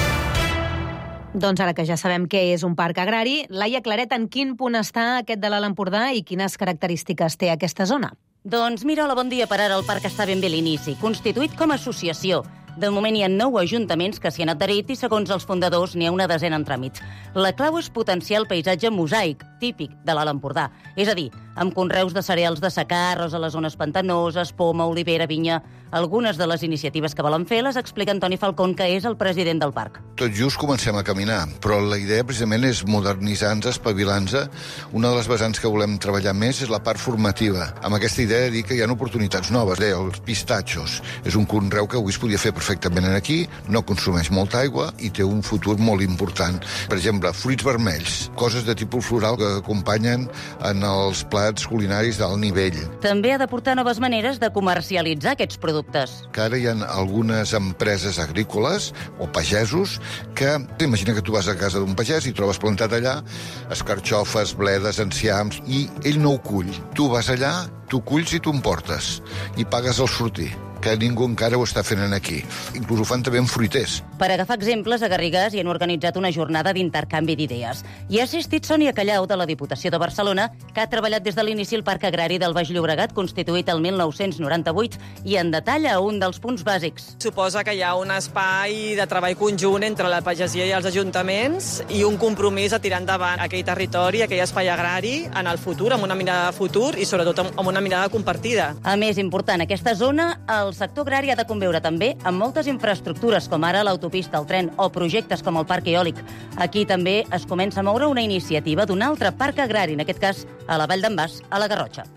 Doncs ara que ja sabem què és un parc agrari, Laia Claret, en quin punt està aquest de l'Alt Empordà i quines característiques té aquesta zona? Doncs mira, hola, bon dia. Per ara el parc està ben bé a l'inici, constituït com a associació. De moment hi ha nou ajuntaments que s'hi han adherit i, segons els fundadors, n'hi ha una desena en tràmits. La clau és potenciar el paisatge mosaic, típic de l'Alt Empordà. És a dir, amb conreus de cereals de secà, arròs a les zones pantanoses, poma, olivera, vinya. Algunes de les iniciatives que volen fer les explica Antoni Falcón, que és el president del parc. Tot just comencem a caminar, però la idea precisament és modernitzar-nos, espavilar-nos. Una de les vessants que volem treballar més és la part formativa, amb aquesta idea de dir que hi ha oportunitats noves. Deia, els pistatxos. És un conreu que avui es podia fer perfectament aquí, no consumeix molta aigua i té un futur molt important. Per exemple, fruits vermells, coses de tipus floral que acompanyen en els plats culinaris d'alt nivell. També ha d'aportar noves maneres de comercialitzar aquests productes. Que ara hi ha algunes empreses agrícoles o pagesos que, imagina que tu vas a casa d'un pagès i trobes plantat allà escarxofes, bledes, enciams, i ell no ho cull. Tu vas allà, tu culls i tu em portes, i pagues el sortir, que ningú encara ho està fent aquí. Inclús ho fan també amb fruiters. Per agafar exemples, a Garrigàs hi han organitzat una jornada d'intercanvi d'idees. Hi ha assistit Sònia Callau, de la Diputació de Barcelona, que ha treballat des de l'inici el Parc Agrari del Baix Llobregat, constituït el mil nou-cents noranta-vuit, i en detalla un dels punts bàsics. Suposa que hi ha un espai de treball conjunt entre la pagesia i els ajuntaments i un compromís a tirar endavant aquell territori, aquell espai agrari, en el futur, amb una mirada de futur i sobretot amb una mirada compartida. A més, important, aquesta zona, el sector agrari ha de conviure també amb moltes infraestructures, com ara l'autonomia l'autopista, el tren o projectes com el parc eòlic. Aquí també es comença a moure una iniciativa d'un altre parc agrari, en aquest cas a la Vall d'en Bas, a la Garrotxa.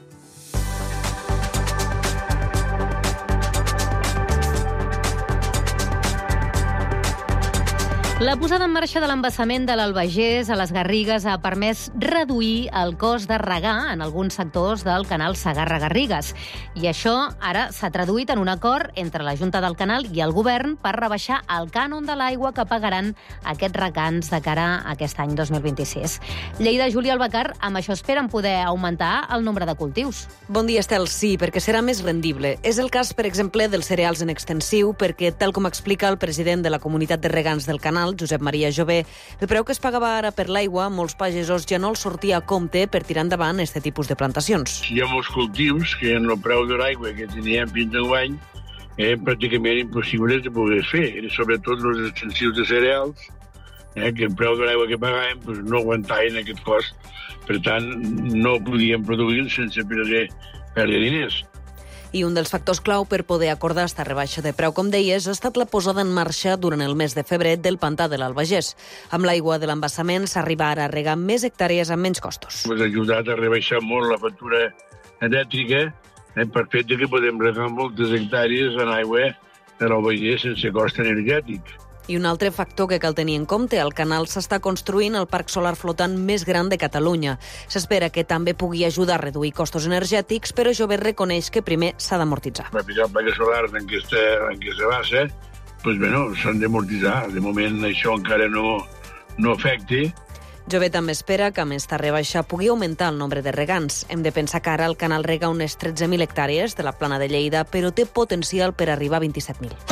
La posada en marxa de l'embassament de l'Albagés a les Garrigues ha permès reduir el cost de regar en alguns sectors del canal Segarra-Garrigues. I això ara s'ha traduït en un acord entre la Junta del Canal i el govern per rebaixar el cànon de l'aigua que pagaran aquests regants de cara a aquest any dos mil vint-i-sis. Lleida, Júlia Albacar, amb això esperen poder augmentar el nombre de cultius. Bon dia, Estel. Sí, perquè serà més rendible. És el cas, per exemple, dels cereals en extensiu, perquè, tal com explica el president de la comunitat de regants del canal, Josep Maria Jové, el preu que es pagava ara per l'aigua, molts pagesos ja no els sortia a compte per tirar endavant aquest tipus de plantacions. Hi ha molts cultius que en el preu de l'aigua que teníem fins enguany eh, pràcticament impossibles de poder fer, sobretot els extensius de cereals, eh, que el preu de l'aigua que pagàvem pues, no aguantaven aquest cost, per tant no podíem produir sense perdre, perdre diners. I un dels factors clau per poder acordar esta rebaixa de preu, com deies, ha estat la posada en marxa durant el mes de febrer del pantà de l'Albagés. Amb l'aigua de l'embassament s'arriba ara a regar més hectàrees amb menys costos. Ens ha ajudat a rebaixar molt la factura elèctrica eh, per fet que podem regar moltes hectàrees en aigua de l'Albagés sense cost energètic. I un altre factor que cal tenir en compte, al canal s'està construint el parc solar flotant més gran de Catalunya. S'espera que també pugui ajudar a reduir costos energètics, però Jové reconeix que primer s'ha d'amortitzar. Per ficar plaques solars en aquesta, en aquesta base, doncs, bueno, s'han d'amortitzar. De moment això encara no, no afecta. Jové també espera que amb esta rebaixa pugui augmentar el nombre de regants. Hem de pensar que ara el canal rega unes tretze mil hectàrees de la plana de Lleida, però té potencial per arribar a vint-i-set mil.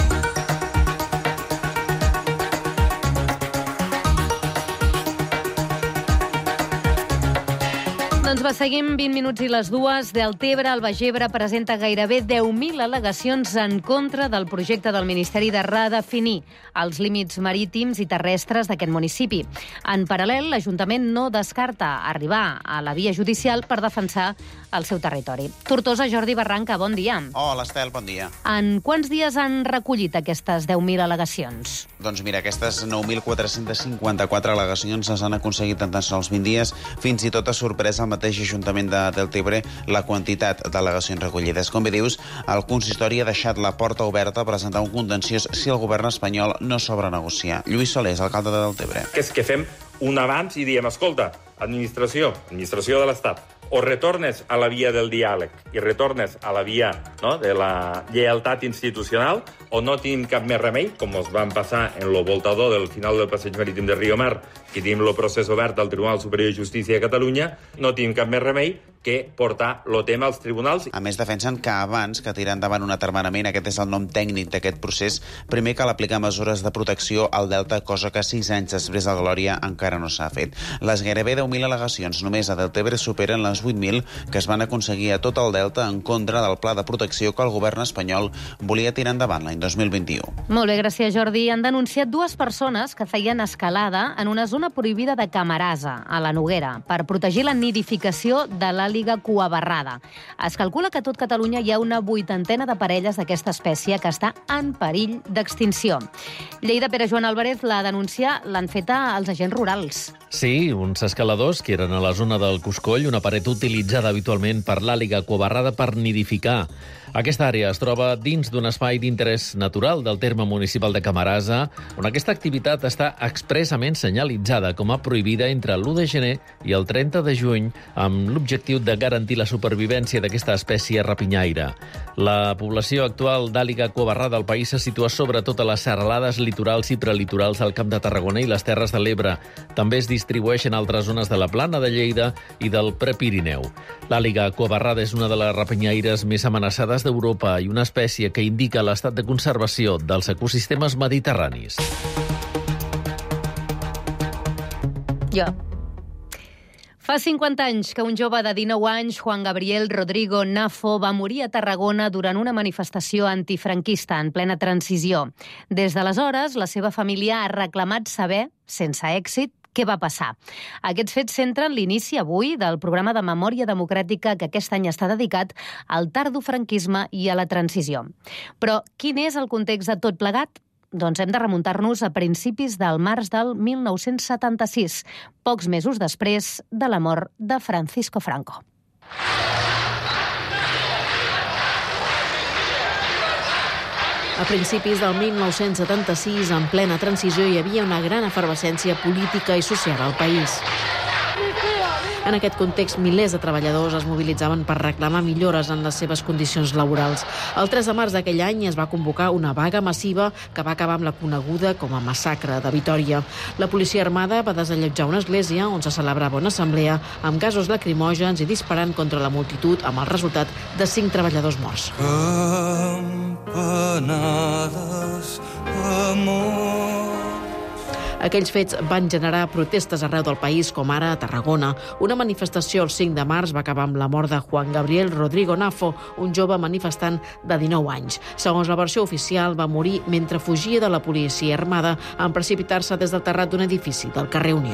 Doncs va, seguim vint minuts i les dues. Deltebre, el Baix Ebre presenta gairebé deu mil al·legacions en contra del projecte del Ministeri de redefinir els límits marítims i terrestres d'aquest municipi. En paral·lel, l'Ajuntament no descarta arribar a la via judicial per defensar el seu territori. Tortosa, Jordi Barranca, bon dia. Hola, Estel, bon dia. En quants dies han recollit aquestes deu mil al·legacions? Doncs mira, aquestes nou mil quatre-cents cinquanta-quatre al·legacions les han aconseguit en tan sols vint dies, fins i tot a sorpresa el mateix Ajuntament de Deltebre la quantitat d'al·legacions recollides. Com bé dius, el consistori ha deixat la porta oberta a presentar un contenciós si el govern espanyol no s'obre a negociar. Lluís Solés, alcalde de Deltebre. Que és que fem un abans i diem, escolta, administració, administració de l'Estat, o retornes a la via del diàleg i retornes a la via no, de la lleialtat institucional, o no tenim cap més remei, com ens van passar en el voltador del final del passeig marítim de Riomar, que tenim el procés obert al Tribunal Superior de Justícia de Catalunya, no tenim cap més remei que portar el tema als tribunals. A més, defensen que abans que tirar endavant un atermenament, aquest és el nom tècnic d'aquest procés, primer cal aplicar mesures de protecció al delta, cosa que sis anys després de Glòria encara no s'ha fet. Les gairebé deu mil al·legacions només a Deltebre superen les vuit mil que es van aconseguir a tot el delta en contra del pla de protecció que el govern espanyol volia tirar endavant l'any dos mil vint-i-u. Molt bé, gràcies, Jordi. Han denunciat dues persones que feien escalada en una zona prohibida de Camarasa, a la Noguera, per protegir la nidificació de l'àliga cuabarrada. Es calcula que a tot Catalunya hi ha una vuitantena de parelles d'aquesta espècie que està en perill d'extinció. Lleida, Pere Joan Álvarez, la denúncia l'han feta als agents rurals. Sí, uns escaladors que eren a la zona del Coscoll, una paret utilitzada habitualment per l'àliga cuabarrada per nidificar. Aquesta àrea es troba dins d'un espai d'interès natural del terme municipal de Camarasa, on aquesta activitat està expressament senyalitzada com a prohibida entre l'u de gener i el trenta de juny, amb l'objectiu de garantir la supervivència d'aquesta espècie rapinyaire. La població actual d'àliga cuabarrada al país se situa sobretot a les serralades litorals i prelitorals del Camp de Tarragona i les Terres de l'Ebre. També es distribueix en altres zones de la Plana de Lleida i del Prepirineu. L'àliga cuabarrada és una de les rapinyaires més amenaçades d'Europa i una espècie que indica l'estat de conservació dels ecosistemes mediterranis. Jo. Fa cinquanta anys que un jove de dinou anys, Juan Gabriel Rodrigo Nafo, va morir a Tarragona durant una manifestació antifranquista en plena transició. Des d'aleshores, la seva família ha reclamat saber, sense èxit, què va passar. Aquests fets centren l'inici avui del programa de memòria democràtica que aquest any està dedicat al tardofranquisme i a la transició. Però quin és el context de tot plegat? Doncs hem de remuntar-nos a principis del març del mil nou-cents setanta-sis, pocs mesos després de la mort de Francisco Franco. A principis del mil nou-cents setanta-sis, en plena transició, hi havia una gran efervescència política i social al país. En aquest context, milers de treballadors es mobilitzaven per reclamar millores en les seves condicions laborals. El tres de març d'aquell any es va convocar una vaga massiva que va acabar amb la coneguda com a massacre de Vitòria. La policia armada va desallotjar una església on se celebrava una assemblea amb gasos lacrimògens i disparant contra la multitud, amb el resultat de cinc treballadors morts. Campanades, amor. Aquells fets van generar protestes arreu del país, com ara a Tarragona. Una manifestació el cinc de març va acabar amb la mort de Juan Gabriel Rodrigo Nafo, un jove manifestant de dinou anys. Segons la versió oficial, va morir mentre fugia de la policia armada en precipitar-se des del terrat d'un edifici del carrer Unió.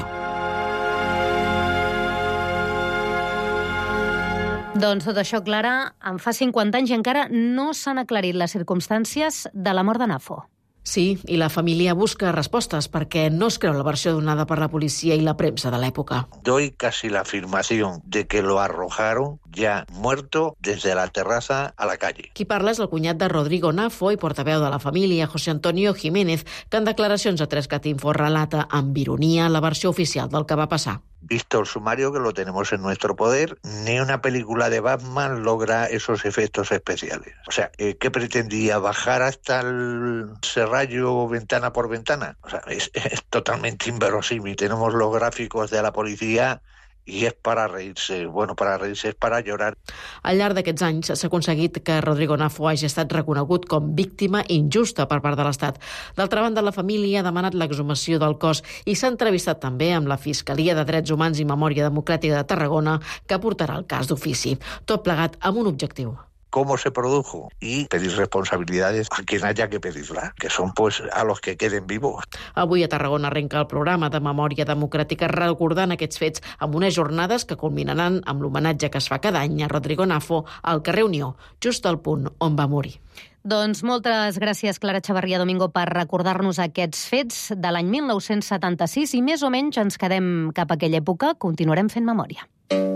Doncs tot això, Clara, en fa cinquanta anys i encara no s'han aclarit les circumstàncies de la mort de Nafo. Sí, i la família busca respostes perquè no es creu la versió donada per la policia i la premsa de l'època. Doy casi la afirmación de que lo arrojaron ya muerto desde la terraza a la calle. Qui parla és el cunyat de Rodrigo Nafo i portaveu de la família, José Antonio Jiménez, que en declaracions a tres cat info relata amb ironia la versió oficial del que va passar. Visto el sumario, que lo tenemos en nuestro poder, ni una película de Batman logra esos efectos especiales. O sea, ¿qué pretendía? ¿Bajar hasta el serrallo ventana por ventana? O sea, es, es totalmente inverosímil. Tenemos los gráficos de la policía i és para reírse. Bueno, para reírse és para llorar. Al llarg d'aquests anys s'ha aconseguit que Rodrigo Nafo hagi estat reconegut com víctima injusta per part de l'Estat. D'altra banda, la família ha demanat l'exhumació del cos i s'ha entrevistat també amb la Fiscalia de Drets Humans i Memòria Democràtica de Tarragona, que portarà el cas d'ofici. Tot plegat amb un objectiu. Cómo se produjo y pedir responsabilidades a quien haya que pedirla, que son pues a los que queden vivos. Avui a Tarragona arrenca el programa de Memòria Democràtica recordant aquests fets amb unes jornades que culminaran amb l'homenatge que es fa cada any a Rodrigo Nafo al carrer Unió, just al punt on va morir. Doncs moltes gràcies, Clara Chavarria Domingo, per recordar-nos aquests fets de l'any mil nou-cents setanta-sis i més o menys ens quedem cap a aquella època. Continuarem fent memòria.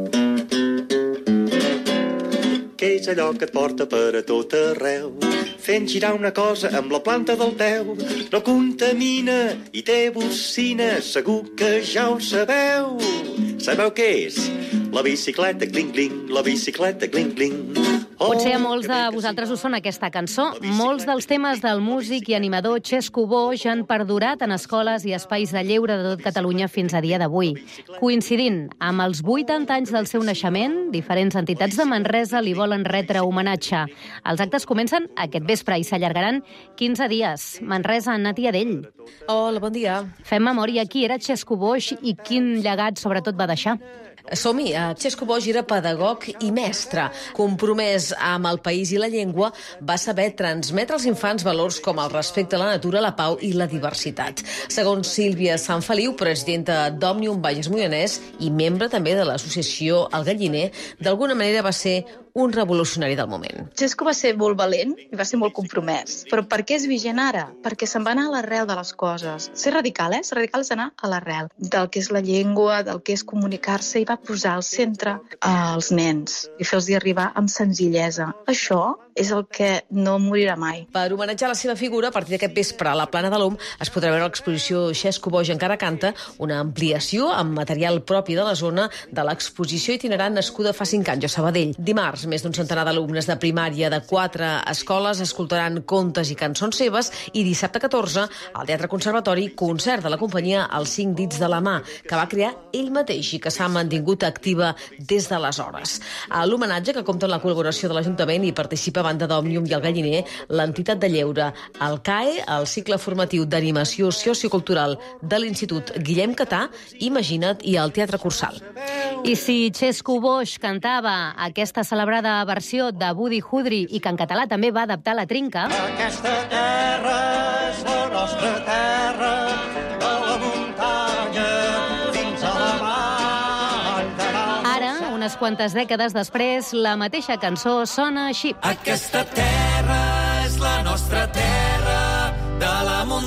Què és allò que et porta per a tot arreu, fent girar una cosa amb la planta del peu? No contamina i té bocina, segur que ja ho sabeu. Sabeu què és? La bicicleta, cling, cling, la bicicleta, cling, cling. Oh, potser a molts de vosaltres us sona aquesta cançó. Molts dels temes del músic i animador Xesco Boix han perdurat en escoles i espais de lleure de tot Catalunya fins a dia d'avui. Coincidint amb els vuitanta anys del seu naixement, diferents entitats de Manresa li volen retre homenatge. Els actes comencen aquest vespre i s'allargaran quinze dies. Manresa, Nàtia Dell. Hola, bon dia. Fem memòria. Qui era Xesco Boix i quin llegat sobretot va deixar? Som-hi. Xesco Boix era pedagog i mestre. Compromès amb el país i la llengua, va saber transmetre als infants valors com el respecte a la natura, la pau i la diversitat. Segons Sílvia Sanfeliu, presidenta d'Òmnium Bages Moianès i membre també de l'associació El Galliner, d'alguna manera va ser un revolucionari del moment. Xesco va ser molt valent i va ser molt compromès. Però per què és vigent ara? Perquè se'n va anar a l'arrel de les coses. Ser radical, eh? Ser radical és anar a l'arrel del que és la llengua, del que és comunicar-se, i va posar al centre als nens i fer-los arribar amb senzillesa. Això és el que no morirà mai. Per homenatjar la seva figura, a partir d'aquest vespre a la Plana de l'Om es podrà veure l'exposició Xesco Boix encara canta, una ampliació amb material propi de la zona de l'exposició itinerant nascuda fa cinc anys a Sabadell. Dimarts, més d'un centenar d'alumnes de primària de quatre escoles escoltaran contes i cançons seves, i dissabte catorze, al Teatre Conservatori, concert de la companyia Els Cinc Dits de la Mà, que va crear ell mateix i que s'ha mantingut activa des d'aleshores. A l'homenatge, que compta amb la col·laboració de l'Ajuntament i participa a banda d'Òmnium i El Galliner, l'entitat de lleure, el C A E, el cicle formatiu d'animació sociocultural de l'Institut Guillem Catà, Imagina't i el Teatre Cursal. I si Xesco Boix cantava aquesta celebrada versió de Buddy Hudry i que en català també va adaptar la trinca, aquesta terra és la nostra terra, de la muntanya fins a la vall de dalt. Ara, unes quantes dècades després, la mateixa cançó sona així. Aquesta terra és la nostra terra, de la muntanya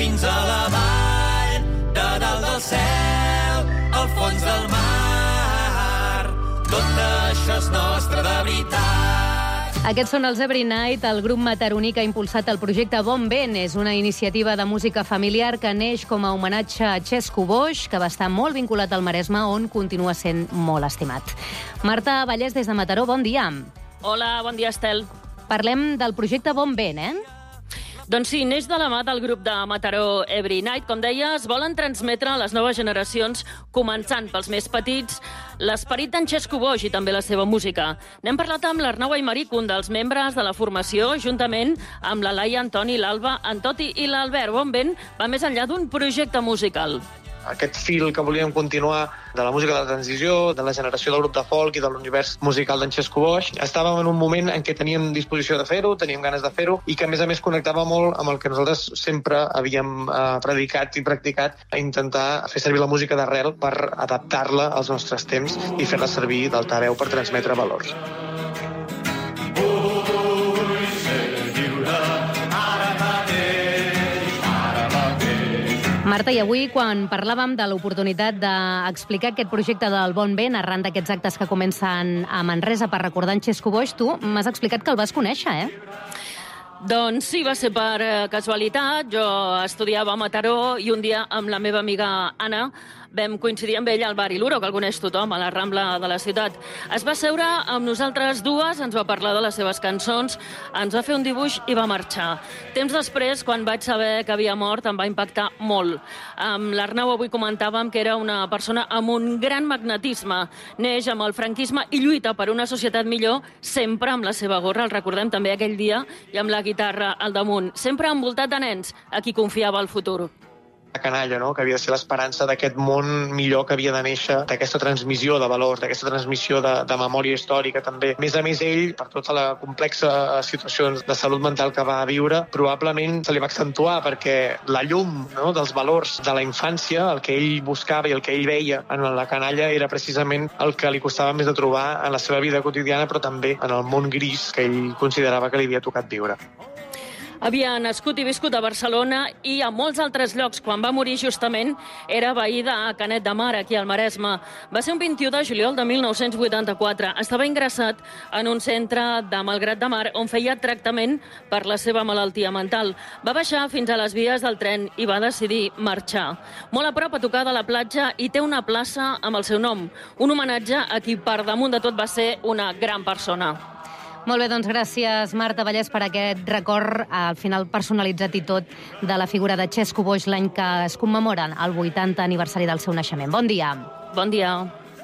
fins a la vall, de dalt del cel, al fons del mar. Tot això és nostre de veritat. Aquests són els Every Night, el grup mataroní que ha impulsat el projecte Bon Vent. És una iniciativa de música familiar que neix com a homenatge a Xesco Boix, que va estar molt vinculat al Maresme, on continua sent molt estimat. Marta Vallès, des de Mataró, bon dia. Hola, bon dia, Estel. Parlem del projecte Bon Vent, eh? Doncs sí, neix de la mà del grup de Mataró Every Night. Com deies, volen transmetre a les noves generacions, començant pels més petits, l'esperit d'en Xesco Boix i també la seva música. N'hem parlat amb l'Arnau Aymeric, un dels membres de la formació, juntament amb la Laia, Antoni, l'Alba, en Toti i l'Albert. Bon Vent va més enllà d'un projecte musical. Aquest fil que volíem continuar de la música de la transició, de la generació del grup de folk i de l'univers musical d'en Xesco Boix. Estàvem en un moment en què teníem disposició de fer-ho, teníem ganes de fer-ho, i que a més a més connectava molt amb el que nosaltres sempre havíem eh, predicat i practicat, a intentar fer servir la música d'arrel per adaptar-la als nostres temps i fer-la servir d'altaveu per transmetre valors. Marta, i avui, quan parlàvem de l'oportunitat d'explicar aquest projecte del Bon Vent arran d'aquests actes que comencen a Manresa per recordar en Xesco Boix, tu m'has explicat que el vas conèixer, eh? Doncs sí, va ser per eh, casualitat. Jo estudiava a Mataró i un dia amb la meva amiga Anna vam coincidir amb ella al bar Iluro, que el coneix tothom, a la Rambla de la ciutat. Es va seure amb nosaltres dues, ens va parlar de les seves cançons, ens va fer un dibuix i va marxar. Temps després, quan vaig saber que havia mort, em va impactar molt. Amb l'Arnau avui comentàvem que era una persona amb un gran magnetisme. Neix amb el franquisme i lluita per una societat millor, sempre amb la seva gorra, el recordem també aquell dia, i amb la guitarra al damunt. Sempre envoltat de nens, a qui confiava el futur. La canalla, no?, que havia de ser l'esperança d'aquest món millor que havia de néixer, d'aquesta transmissió de valors, d'aquesta transmissió de, de memòria històrica també. A més a més, ell, per tota la complexa situació de salut mental que va viure, probablement se li va accentuar perquè la llum, no?, dels valors de la infància, el que ell buscava i el que ell veia en la canalla era precisament el que li costava més de trobar en la seva vida quotidiana, però també en el món gris que ell considerava que li havia tocat viure. Havia nascut i viscut a Barcelona i a molts altres llocs. Quan va morir, justament, era veí de Canet de Mar, aquí al Maresme. Va ser un vint-i-u de juliol de mil nou-cents vuitanta-quatre. Estava ingressat en un centre de Malgrat de Mar on feia tractament per la seva malaltia mental. Va baixar fins a les vies del tren i va decidir marxar. Molt a prop, a tocar de la platja, i té una plaça amb el seu nom. Un homenatge a qui, per damunt de tot, va ser una gran persona. Molt bé, doncs gràcies, Marta Vallès, per aquest record, al final personalitzat i tot, de la figura de Xesco Boix l'any que es commemora el vuitanta aniversari del seu naixement. Bon dia. Bon dia.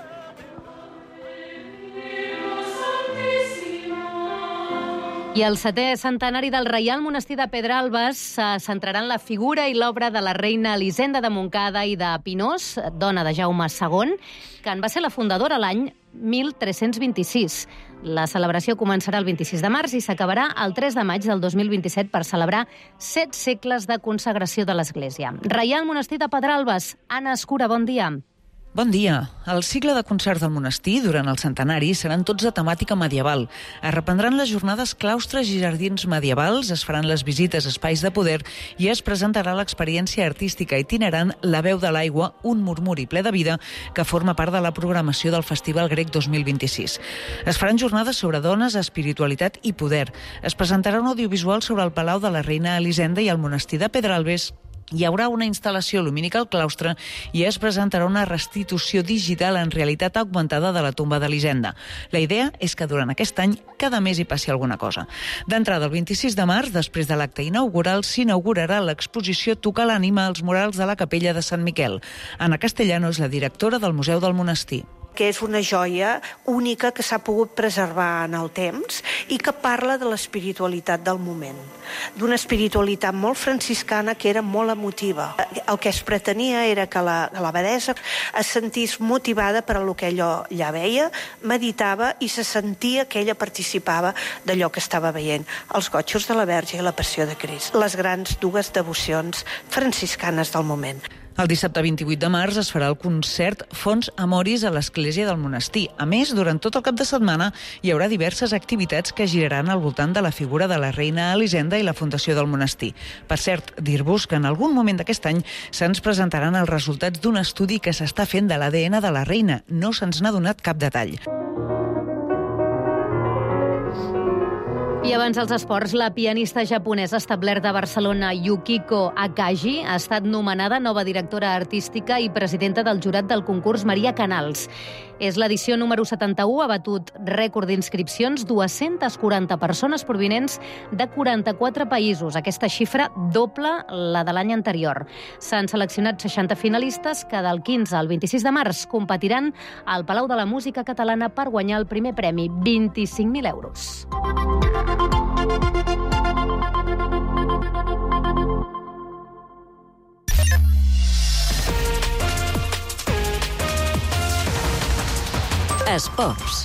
I el setè centenari del Reial Monestir de Pedralbes se centrarà en la figura i l'obra de la reina Elisenda de Montcada i de Pinós, dona de Jaume segon, que en va ser la fundadora l'any mil tres-cents vint-i-sis. La celebració començarà el vint-i-sis de març i s'acabarà el tres de maig del dos mil vint-i-set per celebrar set segles de consagració de l'Església. Reial Monestir de Pedralbes, Anna Escura, bon dia. Bon dia. El cicle de concerts del monestir durant el centenari seran tots de temàtica medieval. Es reprendran les jornades claustres i jardins medievals, es faran les visites a espais de poder i es presentarà l'experiència artística itinerant La veu de l'aigua, un murmuri ple de vida, que forma part de la programació del Festival Grec dos mil vint-i-sis. Es faran jornades sobre dones, espiritualitat i poder. Es presentarà un audiovisual sobre el Palau de la Reina Elisenda i el monestir de Pedralbes. Hi haurà una instal·lació lumínica al claustre i es presentarà una restitució digital en realitat augmentada de la tomba d'Elisenda. La idea és que durant aquest any cada mes hi passi alguna cosa. D'entrada, el vint-i-sis de març, després de l'acte inaugural, s'inaugurarà l'exposició Tocar l'ànima als murals de la capella de Sant Miquel. Anna Castellano és la directora del Museu del Monestir. Que és una joia única que s'ha pogut preservar en el temps i que parla de l'espiritualitat del moment. D'una espiritualitat molt franciscana que era molt emotiva. El que es pretenia era que la, l'abadessa es sentís motivada per a lo que ella, ella veia, meditava i se sentia que ella participava d'allò que estava veient. Els gotxos de la Verge i la Passió de Crist. Les grans dues devocions franciscanes del moment. El dissabte vint-i-vuit de març es farà el concert Fons Amoris a l'església del monestir. A més, durant tot el cap de setmana hi haurà diverses activitats que giraran al voltant de la figura de la reina Elisenda i la fundació del monestir. Per cert, dir-vos que en algun moment d'aquest any se'ns presentaran els resultats d'un estudi que s'està fent de l'A D N de la reina. No se'ns n'ha donat cap detall. I abans dels esports, la pianista japonesa establerta a Barcelona, Yukiko Akagi, ha estat nomenada nova directora artística i presidenta del jurat del concurs Maria Canals. És l'edició número setanta-u, ha batut rècord d'inscripcions, dues-centes quaranta persones provinents de quaranta-quatre països. Aquesta xifra doble la de l'any anterior. S'han seleccionat seixanta finalistes que del quinze al vint-i-sis de març competiran al Palau de la Música Catalana per guanyar el primer premi, vint-i-cinc mil euros. Esports.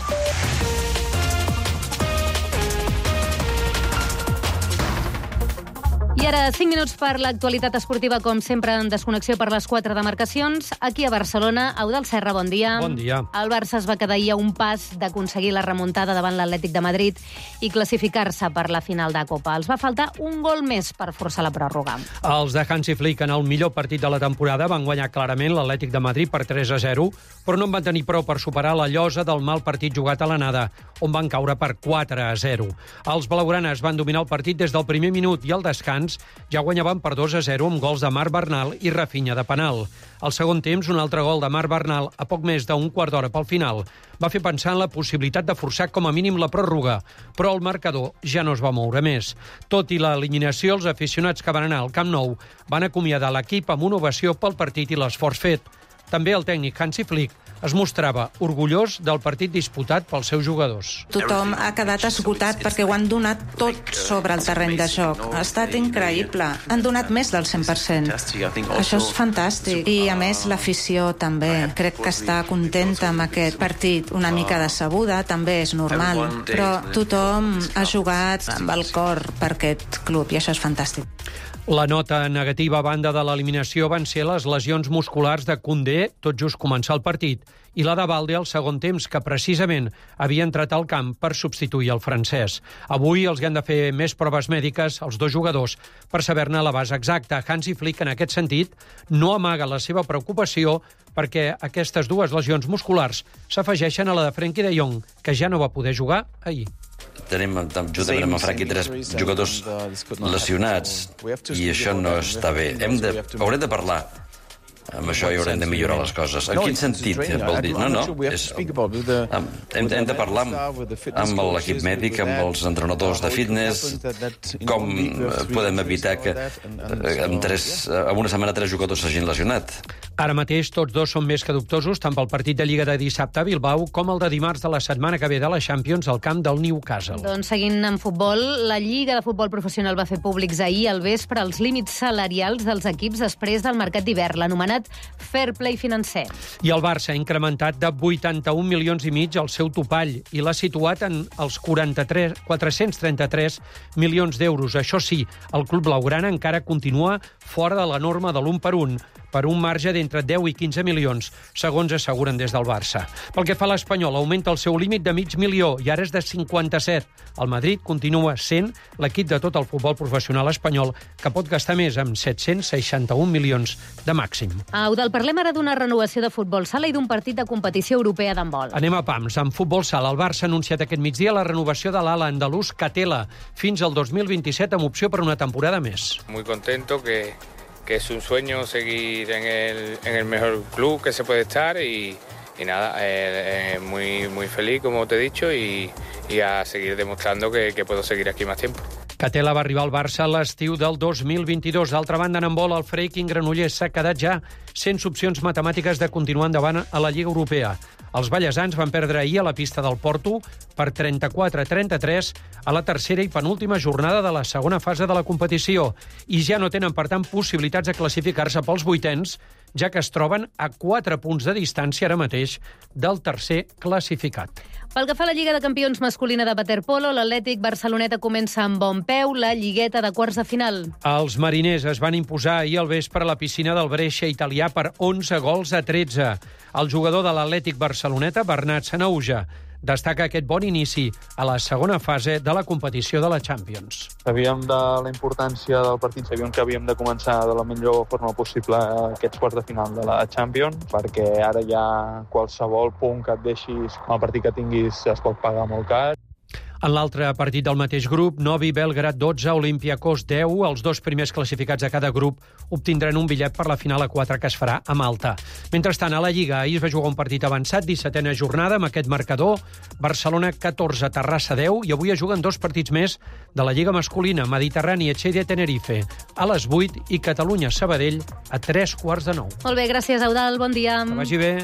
I ara, cinc minuts per l'actualitat esportiva, com sempre, en desconnexió per les quatre demarcacions. Aquí a Barcelona, Eudald Serra, bon dia. Bon dia. El Barça es va quedar ahir a un pas d'aconseguir la remuntada davant l'Atlètic de Madrid i classificar-se per la final de Copa. Els va faltar un gol més per forçar la pròrroga. Els de Hansi Flick, en el millor partit de la temporada, van guanyar clarament l'Atlètic de Madrid per tres a zero, però no en van tenir prou per superar la llosa del mal partit jugat a l'anada, on van caure per quatre a zero. Els blaugranes van dominar el partit des del primer minut i al descans ja guanyaven per dos a zero amb gols de Marc Bernal i Rafinha de penal. Al segon temps, un altre gol de Marc Bernal, a poc més d'un quart d'hora pel final, va fer pensar en la possibilitat de forçar com a mínim la pròrroga, però el marcador ja no es va moure més. Tot i l'eliminació, els aficionats que van anar al Camp Nou van acomiadar l'equip amb una ovació pel partit i l'esforç fet. També el tècnic Hansi Flick es mostrava orgullós del partit disputat pels seus jugadors. Tothom ha quedat esgotat perquè ho han donat tot sobre el terreny de joc. Ha estat increïble. Han donat més del cent per cent. Això és fantàstic. I, a més, l'afició també. Crec que està contenta amb aquest partit. Una mica decebuda, també és normal. Però tothom ha jugat amb el cor per aquest club i això és fantàstic. La nota negativa a banda de l'eliminació van ser les lesions musculars de Koundé, tot just començar el partit, i la de Balde al segon temps, que precisament havia entrat al camp per substituir el francès. Avui els han de fer més proves mèdiques als dos jugadors per saber-ne la base exacta. Hansi Flick, en aquest sentit, no amaga la seva preocupació perquè aquestes dues lesions musculars s'afegeixen a la de Frenkie de Jong, que ja no va poder jugar ahir. Tenim, juntament amb en Frenkie, tres jugadors lesionats i això no està bé. Hem de, haurem de parlar. Amb això hi haurem de millorar les coses. En quin sentit vol dir? No, no. És, hem, hem de parlar amb, amb l'equip mèdic, amb els entrenadors de fitness, com podem evitar que en, tres, en una setmana tres jugadors s'hagin lesionat. Ara mateix tots dos són més que dubtosos, tant pel partit de Lliga de dissabte a Bilbao com el de dimarts de la setmana que ve de la Champions al camp del Newcastle. Doncs seguint amb futbol, la Lliga de Futbol Professional va fer públics ahir al vespre els límits salarials dels equips després del mercat d'hivern, l'anomenat Fair Play financer. I el Barça ha incrementat de vuitanta-un milions i mig el seu topall i l'ha situat en els quaranta-tres, quatre-cents trenta-tres milions d'euros. Això sí, el club blaugrana encara continua fora de la norma de l'un per un, per un marge d'entre deu i quinze milions, segons asseguren des del Barça. Pel que fa a l'Espanyol, augmenta el seu límit de mig milió i ara és de cinquanta-set. El Madrid continua sent l'equip de tot el futbol professional espanyol que pot gastar més, amb set-cents seixanta-un milions de màxim. Eudald, parlem ara d'una renovació de futbol sala i d'un partit de competició europea d'handbol. Anem a pams. En futbol sala, el Barça ha anunciat aquest migdia la renovació de l'ala andalús Catela fins al dos mil vint-i-set amb opció per una temporada més. Muy contento que... que es un sueño seguir en el, en el mejor club que se puede estar y, y nada, eh, eh, muy, muy feliz, como te he dicho, y, y a seguir demostrando que, que puedo seguir aquí más tiempo. Catela va arribar al Barça a l'estiu del dos mil vint-i-dos. D'altra banda, en handbol, el Freiking Granollers s'ha quedat ja sense opcions matemàtiques de continuar endavant a la Lliga Europea. Els ballesans van perdre ahir a la pista del Porto per trenta-quatre a trenta-tres a la tercera i penúltima jornada de la segona fase de la competició i ja no tenen, per tant, possibilitats de classificar-se pels vuitens, ja que es troben a quatre punts de distància ara mateix del tercer classificat. Pel que fa a la Lliga de Campions masculina de waterpolo, l'Atlètic Barceloneta comença amb bon peu la lligueta de quarts de final. Els mariners es van imposar ahir al vespre a la piscina del Brescia italià guanyar per onze gols a tretze. El jugador de l'Atlètic Barceloneta, Bernat Sanahuja, destaca aquest bon inici a la segona fase de la competició de la Champions. Sabíem de la importància del partit, sabíem que havíem de començar de la millor forma possible aquests quarts de final de la Champions, perquè ara ja qualsevol punt que et deixis al partit que tinguis es pot pagar molt car. En l'altre partit del mateix grup, Novi Belgrad dotze, Olympiacos deu, els dos primers classificats de cada grup obtindran un bitllet per la final a quatre que es farà a Malta. Mentrestant, a la Lliga, ahir es va jugar un partit avançat, dissetena jornada, amb aquest marcador, Barcelona catorze, Terrassa deu, i avui es juguen dos partits més de la Lliga masculina, Mediterrani, Etxeide, Tenerife, a les vuit, i Catalunya-Sabadell a tres quarts de nou. Molt bé, gràcies, Eudald, bon dia. Que vagi bé.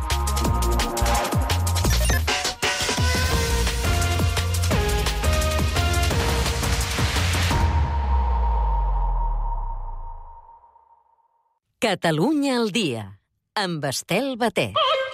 Catalunya al dia, amb Estel Baté.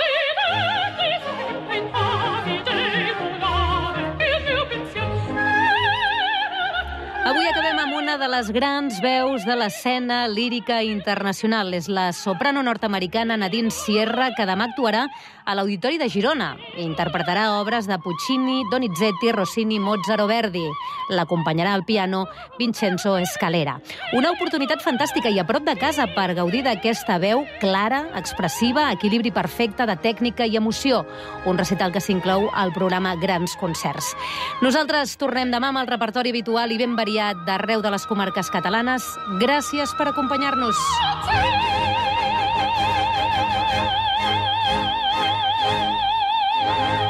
Avui acabem amb una de les grans veus de l'escena lírica internacional. És la soprano nord-americana Nadine Sierra, que demà actuarà a l'Auditori de Girona. Interpretarà obres de Puccini, Donizetti, Rossini, Mozart o Verdi. L'acompanyarà al piano Vincenzo Scalera. Una oportunitat fantàstica i a prop de casa per gaudir d'aquesta veu clara, expressiva, equilibri perfecte de tècnica i emoció. Un recital que s'inclou al programa Grans Concerts. Nosaltres tornem demà amb el repertori habitual i ben variat d'arreu de les comarques catalanes. Gràcies per acompanyar-nos. Thank you.